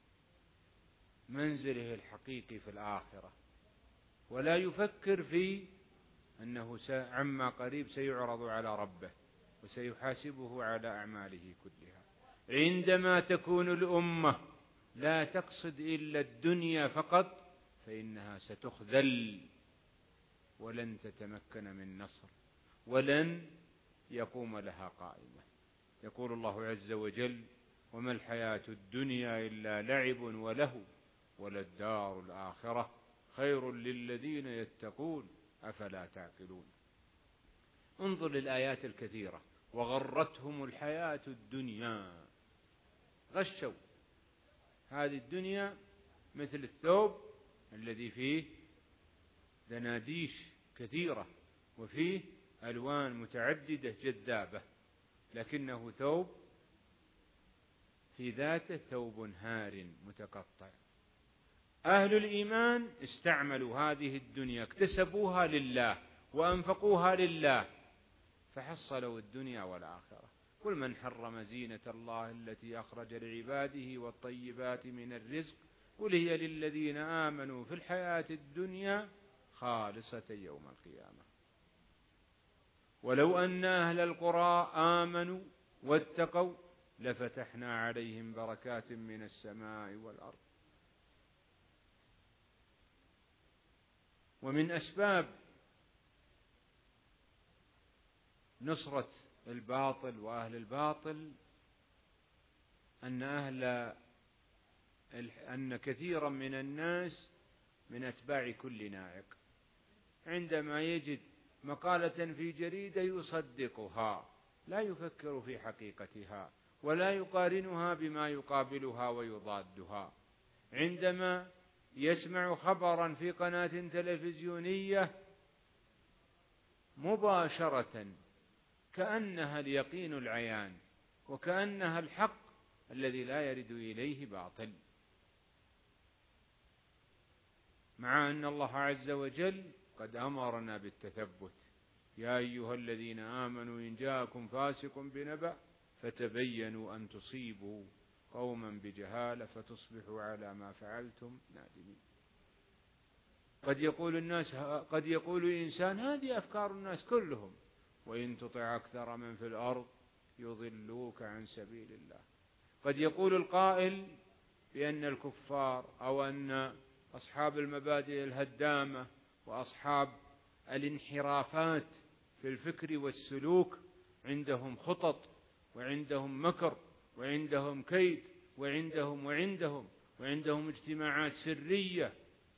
منزله الحقيقي في الآخرة، ولا يفكر في أنه عما قريب سيعرض على ربه وسيحاسبه على أعماله كلها. عندما تكون الأمة لا تقصد إلا الدنيا فقط فإنها ستخذل ولن تتمكن من نصر ولن يقوم لها قائمة. يقول الله عز وجل: وما الحياة الدنيا إلا لعب ولهو وللدار الآخرة خير للذين يتقون أفلا تعقلون. انظر للآيات الكثيرة: وغرتهم الحياة الدنيا، غشوا هذه الدنيا مثل الثوب الذي فيه دناديش كثيرة وفيه ألوان متعددة جذابة، لكنه ثوب في ذاته ثوب هار متقطع. أهل الإيمان استعملوا هذه الدنيا، اكتسبوها لله وأنفقوها لله فحصلوا الدنيا والآخرة. قل من حرم زينة الله التي أخرج لعباده والطيبات من الرزق قل هي للذين آمنوا في الحياة الدنيا خالصة يوم القيامة. ولو أن أهل القرى آمنوا واتقوا لفتحنا عليهم بركات من السماء والأرض. ومن أسباب نصرة الباطل وأهل الباطل أن أهل أن كثيرا من الناس من أتباع كل ناعق، عندما يجد مقالة في جريدة يصدقها، لا يفكر في حقيقتها ولا يقارنها بما يقابلها ويضادها. عندما يسمع خبرا في قناة تلفزيونية مباشرة كأنها اليقين العيان وكأنها الحق الذي لا يرد إليه باطل، مع أن الله عز وجل قد أمرنا بالتثبت: يا أيها الذين آمنوا إن جاءكم فاسق بنبأ فتبينوا أن تصيبوا قوما بجهالة فتصبحوا على ما فعلتم نادمين. قد يقول الناس قد يقول الإنسان هذه أفكار الناس كلهم، وإن تطع أكثر من في الأرض يضلوك عن سبيل الله. قد يقول القائل بأن الكفار أو أن أصحاب المبادئ الهدامة وأصحاب الانحرافات في الفكر والسلوك عندهم خطط وعندهم مكر وعندهم كيد وعندهم وعندهم وعندهم اجتماعات سرية.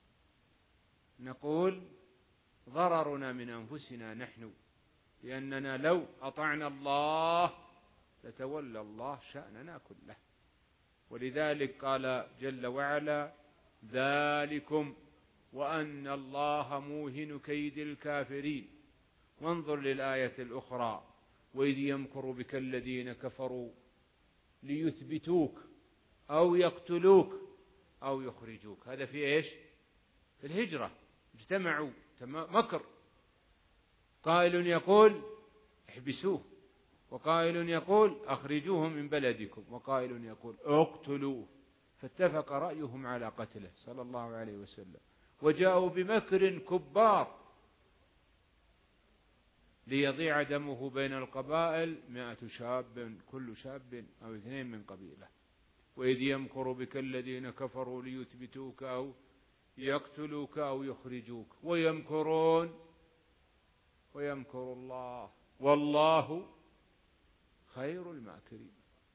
نقول ضررنا من أنفسنا نحن، لأننا لو أطعنا الله لتولى الله شأننا كله. ولذلك قال جل وعلا: ذلكم وأن الله موهن كيد الكافرين. وانظر للآية الأخرى: وإذ يمكر بك الذين كفروا ليثبتوك أو يقتلوك أو يخرجوك. هذا في إيش؟ في الهجرة، اجتمعوا مكر، قائل يقول احبسوه، وقائل يقول أخرجوه من بلدكم، وقائل يقول اقتلوه، فاتفق رأيهم على قتله صلى الله عليه وسلم، وجاءوا بمكر كبار ليضيع دمه بين القبائل مائة شاب كل شاب أو اثنين من قبيلة. وإذ يمكر بك الذين كفروا ليثبتوك أو يقتلوك أو يخرجوك ويمكرون ويمكر الله والله خير الماكرين.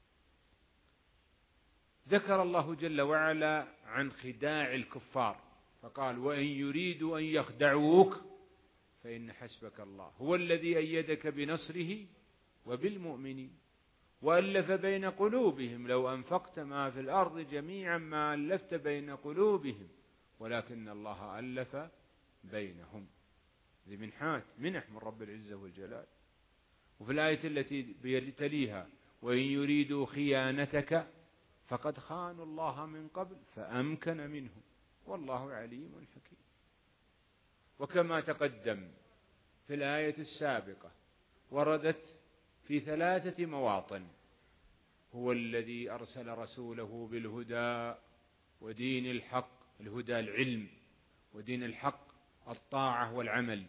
ذكر الله جل وعلا عن خداع الكفار فقال: وإن يريدوا أن يخدعوك فإن حسبك الله هو الذي أيدك بنصره وبالمؤمنين وألف بين قلوبهم لو أنفقت ما في الأرض جميعا ما ألفت بين قلوبهم ولكن الله ألف بينهم. ذي منحات منح من رب العزة والجلال. وفي الآية التي تليها: وإن يريدوا خيانتك فقد خانوا الله من قبل فأمكن منهم والله عليم حكيم. وكما تقدم في الآية السابقة وردت في ثلاثة مواطن: هو الذي أرسل رسوله بالهدى ودين الحق، الهدى العلم، ودين الحق الطاعة والعمل.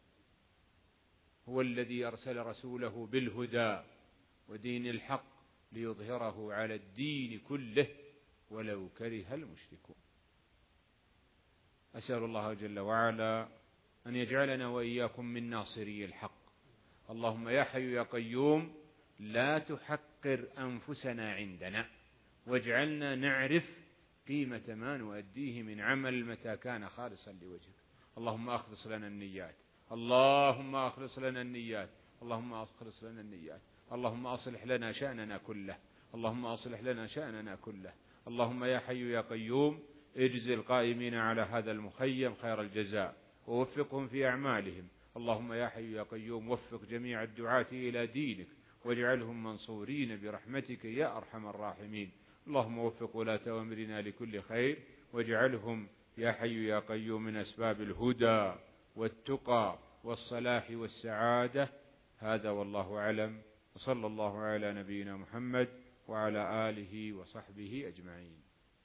هو الذي أرسل رسوله بالهدى ودين الحق ليظهره على الدين كله ولو كره المشركون. أسأل الله جل وعلا أن يجعلنا وإياكم من ناصري الحق. اللهم يا حي يا قيوم لا تحقر أنفسنا عندنا واجعلنا نعرف قيمة ما نؤديه من عمل متى كان خالصا لوجهك. اللهم أخلص لنا النيات، اللهم أخلص لنا النيات، اللهم أخلص لنا النيات. اللهم أصلح لنا شأننا كله، اللهم أصلح لنا شأننا كله. اللهم يا حي يا قيوم اجزي القائمين على هذا المخيم خير الجزاء ووفقهم في أعمالهم. اللهم يا حي يا قيوم وفق جميع الدعاة إلى دينك واجعلهم منصورين برحمتك يا أرحم الراحمين. اللهم وفق ولاة أمرنا لكل خير واجعلهم يا حي يا قيوم من أسباب الهدى والتقى والصلاح والسعادة. هذا والله أعلم، وصلى الله على نبينا محمد وعلى آله وصحبه أجمعين.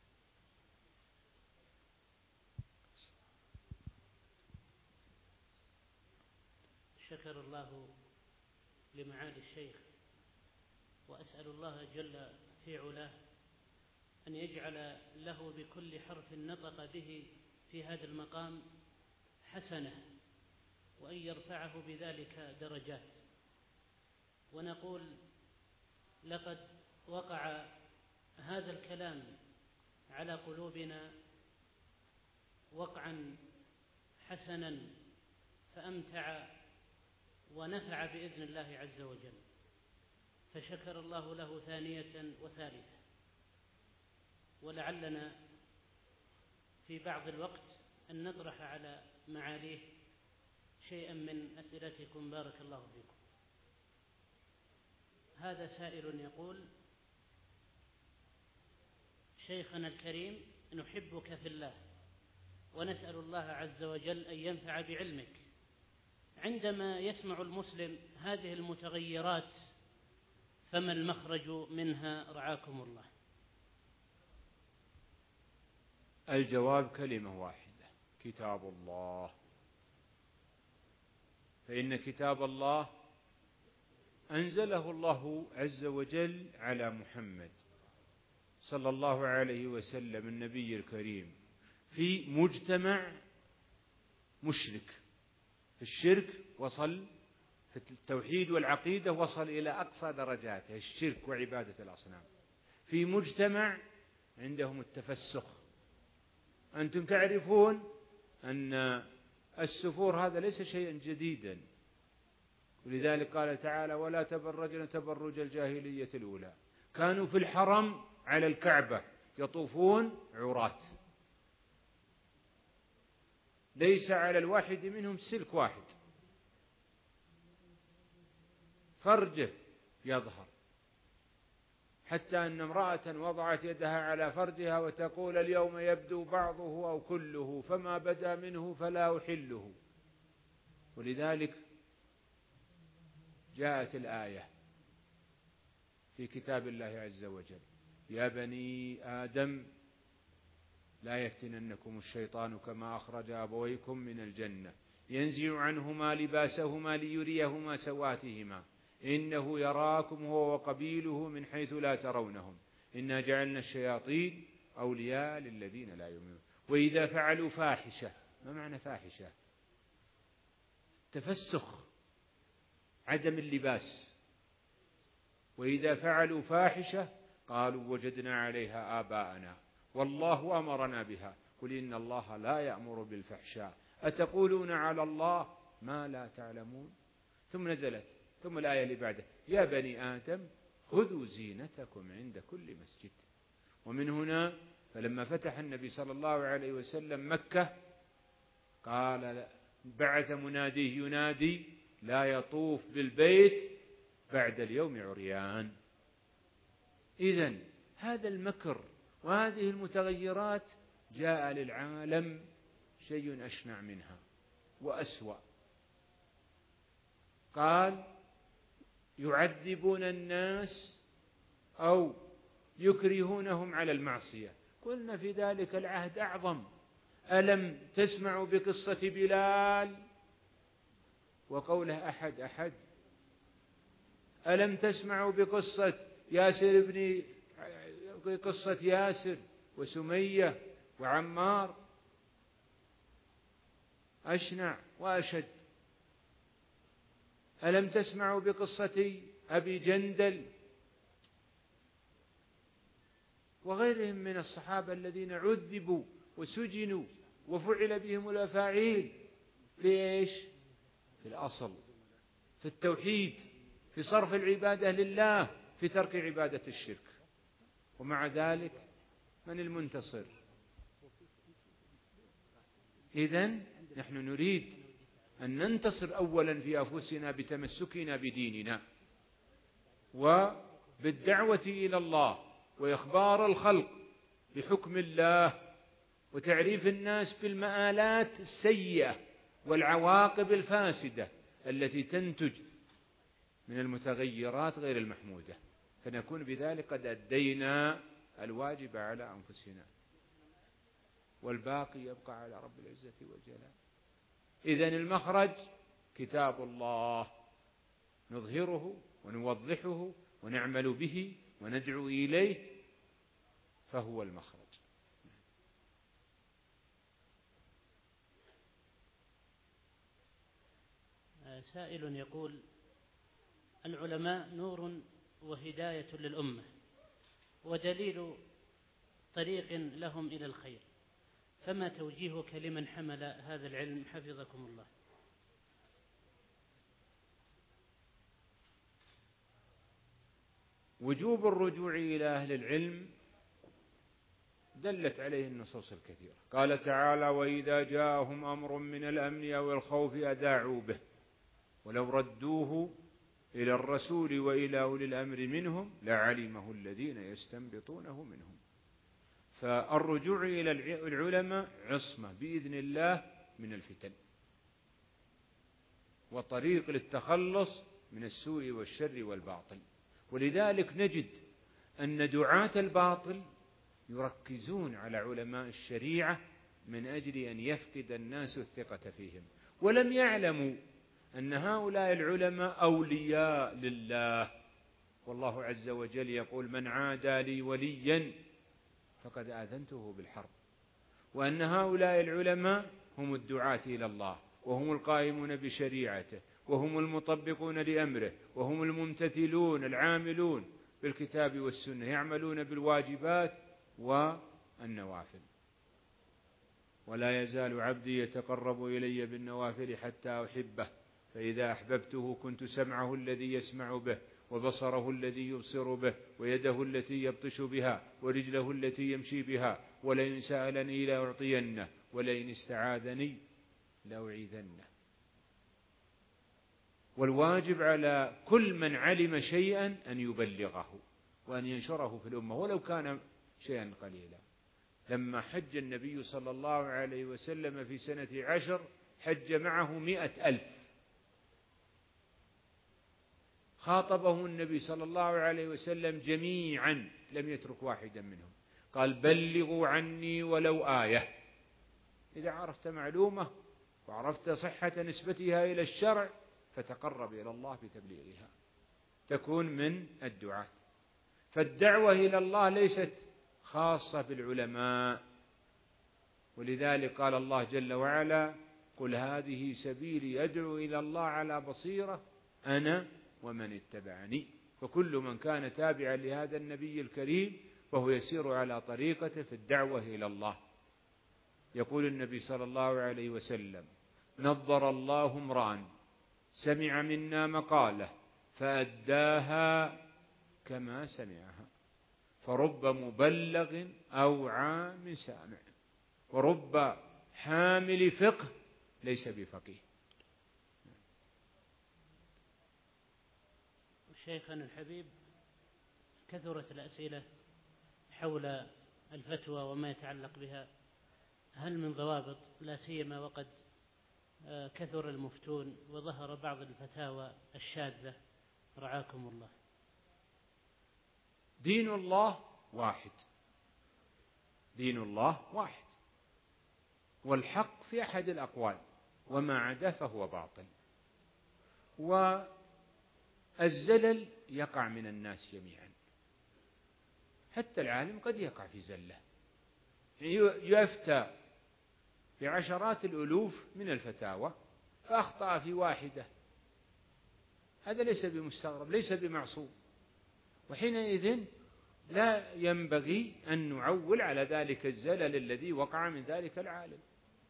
شكر الله لمعالي الشيخ، وأسأل الله جل في علاه أن يجعل له بكل حرف نطق به في هذا المقام حسنة، وأن يرفعه بذلك درجات. ونقول لقد وقع هذا الكلام على قلوبنا وقعا حسنا فأمتع ونفع بإذن الله عز وجل، فشكر الله له ثانية وثالثة. ولعلنا في بعض الوقت أن نطرح على معاليه شيئا من أسئلتكم بارك الله فيكم. هذا سائل يقول: شيخنا الكريم، نحبك في الله ونسأل الله عز وجل أن ينفع بعلمك. عندما يسمع المسلم هذه المتغيرات فما المخرج منها رعاكم الله؟ الجواب كلمة واحدة: كتاب الله. فإن كتاب الله أنزله الله عز وجل على محمد صلى الله عليه وسلم النبي الكريم في مجتمع مشرك. في الشرك وصل، في التوحيد والعقيدة وصل إلى أقصى درجاته، الشرك وعبادة الأصنام. في مجتمع عندهم التفسخ. أنتم تعرفون أن السفور هذا ليس شيئا جديدا، ولذلك قال تعالى: ولا تبرجن تبرج الجاهلية الأولى. كانوا في الحرم على الكعبة يطوفون عراة، ليس على الواحد منهم سلك واحد، فرجه يظهر، حتى أن امرأة وضعت يدها على فرجها وتقول: اليوم يبدو بعضه أو كله، فما بدا منه فلا أحله. ولذلك جاءت الآية في كتاب الله عز وجل: يا بني آدم لا يفتننكم الشيطان كما أخرج أبويكم من الجنة ينزع عنهما لباسهما ليريهما سواتهما إنه يراكم هو وقبيله من حيث لا ترونهم إنا جعلنا الشياطين أولياء للذين لا يؤمنون. وإذا فعلوا فاحشة، ما معنى فاحشة؟ تفسخ، عدم اللباس. وإذا فعلوا فاحشة قالوا وجدنا عليها آباءنا والله أمرنا بها قل إن الله لا يأمر بالفحشاء أتقولون على الله ما لا تعلمون. ثم نزلت ثم الآية اللي بعدها يا بني آدم خذوا زينتكم عند كل مسجد. ومن هنا فلما فتح النبي صلى الله عليه وسلم مكة قال بعث مناديه ينادي لا يطوف بالبيت بعد اليوم عريان. إذن هذا المكر وهذه المتغيرات جاء للعالم شيء أشنع منها وأسوأ. قال يعذبون الناس أو يكرهونهم على المعصية. قلنا في ذلك العهد أعظم. ألم تسمعوا بقصة بلال وقوله أحد أحد؟ ألم تسمعوا بقصة ياسر بن قصة ياسر وسمية وعمار؟ أشنع وأشد. ألم تسمعوا بقصة أبي جندل وغيرهم من الصحابة الذين عذبوا وسجنوا وفعل بهم الأفاعيل في إيش؟ في الأصل، في التوحيد، في صرف العبادة لله، في ترك عبادة الشرك. ومع ذلك من المنتصر؟ إذن نحن نريد أن ننتصر أولا في أنفسنا بتمسكنا بديننا وبالدعوة إلى الله وإخبار الخلق بحكم الله وتعريف الناس بالمآلات السيئة والعواقب الفاسدة التي تنتج من المتغيرات غير المحمودة، فنكون بذلك قد أدينا الواجب على أنفسنا والباقي يبقى على رب العزة والجلال. إذن المخرج كتاب الله نظهره ونوضحه ونعمل به وندعو إليه فهو المخرج. سائل يقول العلماء نور وهداية للأمة ودليل طريق لهم إلى الخير، فما توجيهك لمن حمل هذا العلم حفظكم الله؟ وجوب الرجوع إلى أهل العلم دلت عليه النصوص الكثيرة. قال تعالى وإذا جاءهم أمر من الأمن أو الخوف أذاعوا به ولو ردوه إلى الرسول وإلى أولي الأمر منهم لعلمه الذين يستنبطونه منهم. فالرجوع إلى العلماء عصمة بإذن الله من الفتن وطريق للتخلص من السوء والشر والباطل. ولذلك نجد أن دعاة الباطل يركزون على علماء الشريعة من أجل أن يفقد الناس الثقة فيهم، ولم يعلموا أن هؤلاء العلماء أولياء لله. والله عز وجل يقول من عادى لي وليا فقد آذنته بالحرب. وأن هؤلاء العلماء هم الدعاة إلى الله وهم القائمون بشريعته وهم المطبقون لأمره وهم الممتثلون العاملون بالكتاب والسنة يعملون بالواجبات والنوافل. ولا يزال عبدي يتقرب إلي بالنوافل حتى أحبه فإذا أحببته كنت سمعه الذي يسمع به وبصره الذي يبصر به ويده التي يبطش بها ورجله التي يمشي بها ولئن سألني لأعطينه ولئن استعاذني لأعيذنه. والواجب على كل من علم شيئا أن يبلغه وأن ينشره في الأمة ولو كان شيئا قليلا. لما حج النبي صلى الله عليه وسلم في سنة عشر حج معه مئة ألف، خاطبه النبي صلى الله عليه وسلم جميعا لم يترك واحدا منهم، قال بلغوا عني ولو آية. إذا عرفت معلومة وعرفت صحة نسبتها إلى الشرع فتقرب إلى الله بتبليغها، تكون من الدعاة. فالدعوة إلى الله ليست خاصة بالعلماء، ولذلك قال الله جل وعلا: قل هذه سبيلي أدعو إلى الله على بصيرة أنا ومن اتبعني. فكل من كان تابعا لهذا النبي الكريم فهو يسير على طريقته في الدعوة إلى الله. يقول النبي صلى الله عليه وسلم: نظر الله امرأ سمع منا مقالة فأداها كما سمعها، فرب مبلغ أوعى من سامع، ورب حامل فقه ليس بفقيه. شيخنا الحبيب، كثرت الأسئلة حول الفتوى وما يتعلق بها، هل من ضوابط، لا سيما وقد كثر المفتون وظهر بعض الفتاوى الشاذة رعاكم الله؟ دين الله واحد، دين الله واحد، والحق في أحد الأقوال، وما عدا فهو باطل. والزلل يقع من الناس جميعا، حتى العالم قد يقع في زلة، يفتى بعشرات الألوف من الفتاوى فأخطأ في واحدة، هذا ليس بمستغرب، ليس بمعصوم. وحينئذ لا ينبغي أن نعول على ذلك الزلل الذي وقع من ذلك العالم.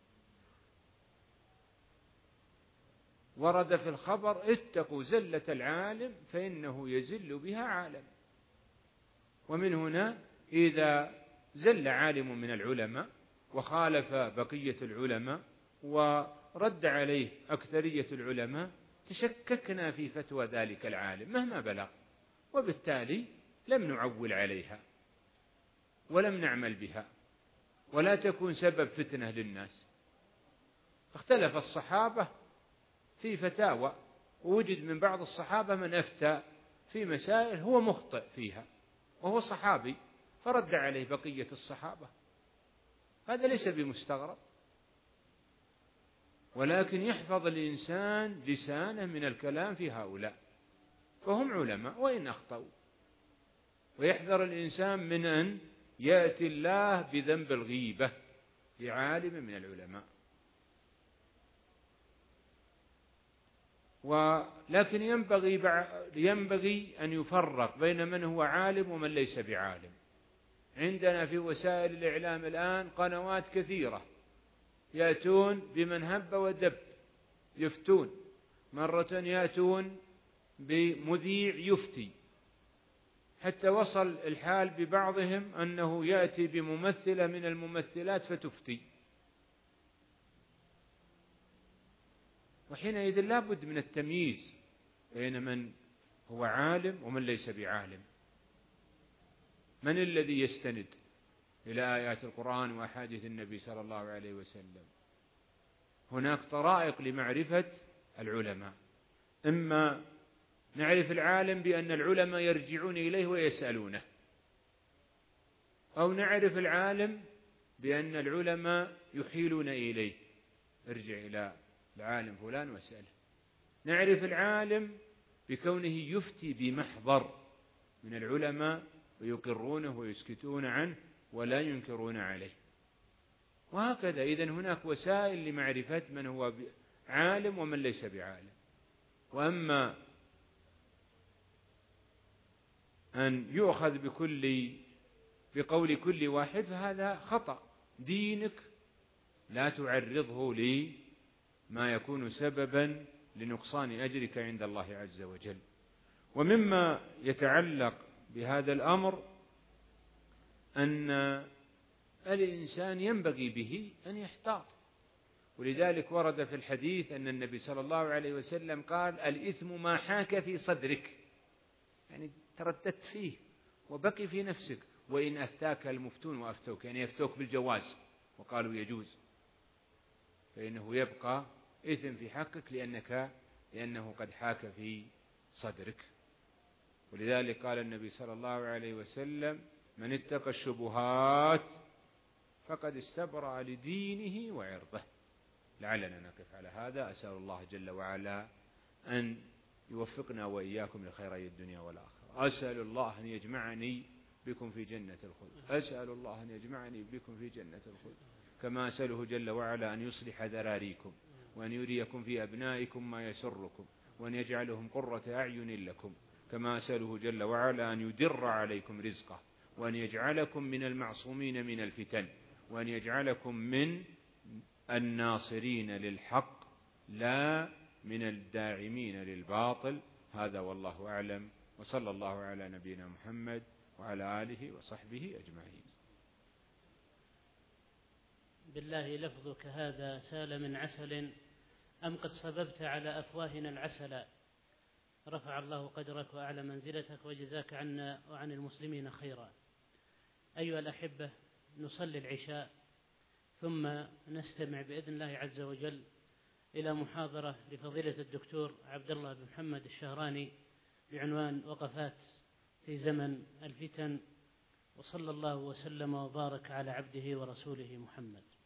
ورد في الخبر: اتقوا زلة العالم فإنه يزل بها عالم. ومن هنا إذا زل عالم من العلماء وخالف بقية العلماء ورد عليه أكثرية العلماء تشككنا في فتوى ذلك العالم مهما بلغ، وبالتالي لم نعول عليها ولم نعمل بها، ولا تكون سبب فتنة للناس. اختلف الصحابة في فتاوى، ووجد من بعض الصحابة من أفتى في مسائل هو مخطئ فيها وهو صحابي، فرد عليه بقية الصحابة، هذا ليس بمستغرب. ولكن يحفظ الإنسان لسانه من الكلام في هؤلاء، فهم علماء وإن أخطأوا، ويحذر الإنسان من أن يأتي الله بذنب الغيبة لعالم من العلماء. ولكن ينبغي ينبغي أن يفرق بين من هو عالم ومن ليس بعالم. عندنا في وسائل الإعلام الآن قنوات كثيرة يأتون بمن هب ودب يفتون، مرة يأتون بمذيع يفتي، حتى وصل الحال ببعضهم أنه يأتي بممثلة من الممثلات فتفتي. وحينئذ لا بد من التمييز بين من هو عالم ومن ليس بعالم. من الذي يستند إلى آيات القرآن وأحاديث النبي صلى الله عليه وسلم؟ هناك طرائق لمعرفة العلماء: إما نعرف العالم بأن العلماء يرجعون إليه ويسألونه، أو نعرف العالم بأن العلماء يحيلون إليه، ارجع إلى العالم فلان واسأله. نعرف العالم بكونه يفتي بمحضر من العلماء ويقرونه ويسكتون عنه ولا ينكرون عليه، وهكذا. إذن هناك وسائل لمعرفة من هو عالم ومن ليس بعالم. وأما أن يؤخذ بكل بقول كل واحد فهذا خطأ. دينك لا تعرضه لما يكون سببا لنقصان أجرك عند الله عز وجل. ومما يتعلق بهذا الأمر أن الإنسان ينبغي به أن يحتاط، ولذلك ورد في الحديث أن النبي صلى الله عليه وسلم قال: الإثم ما حاك في صدرك، يعني ترددت فيه وبقي في نفسك، وإن أفتاك المفتون وأفتوك، يعني يفتوك بالجواز وقالوا يجوز، فإنه يبقى إثم في حقك لأنك لأنه قد حاك في صدرك. ولذلك قال النبي صلى الله عليه وسلم: من اتقى الشبهات فقد استبرأ لدينه وعرضه. لعلنا نقف على هذا. أسأل الله جل وعلا أن يوفقنا وإياكم لخيري الدنيا والآخرة. أسأل الله أن يجمعني بكم في جنة الخلد. أسأل الله أن يجمعني بكم في جنة الخلد، كما أسأله جل وعلا أن يصلح ذراريكم، وأن يريكم في أبنائكم ما يسركم، وأن يجعلهم قرة أعين لكم، كما أسأله جل وعلا أن يدر عليكم رزقه، وأن يجعلكم من المعصومين من الفتن، وأن يجعلكم من الناصرين للحق لا من الداعمين للباطل. هذا والله أعلم، وصلى الله على نبينا محمد وعلى آله وصحبه أجمعين. بالله لفظك هذا سال من عسل أم قد صببت على أفواهنا العسل؟ رفع الله قدرك وأعلى منزلتك وجزاك عنا وعن المسلمين خيرا. أيها الأحبة، نصلي العشاء ثم نستمع بإذن الله عز وجل إلى محاضرة لفضيلة الدكتور عبد الله بن محمد الشهراني بعنوان وقفات في زمن الفتن. وصلى الله وسلم وبارك على عبده ورسوله محمد.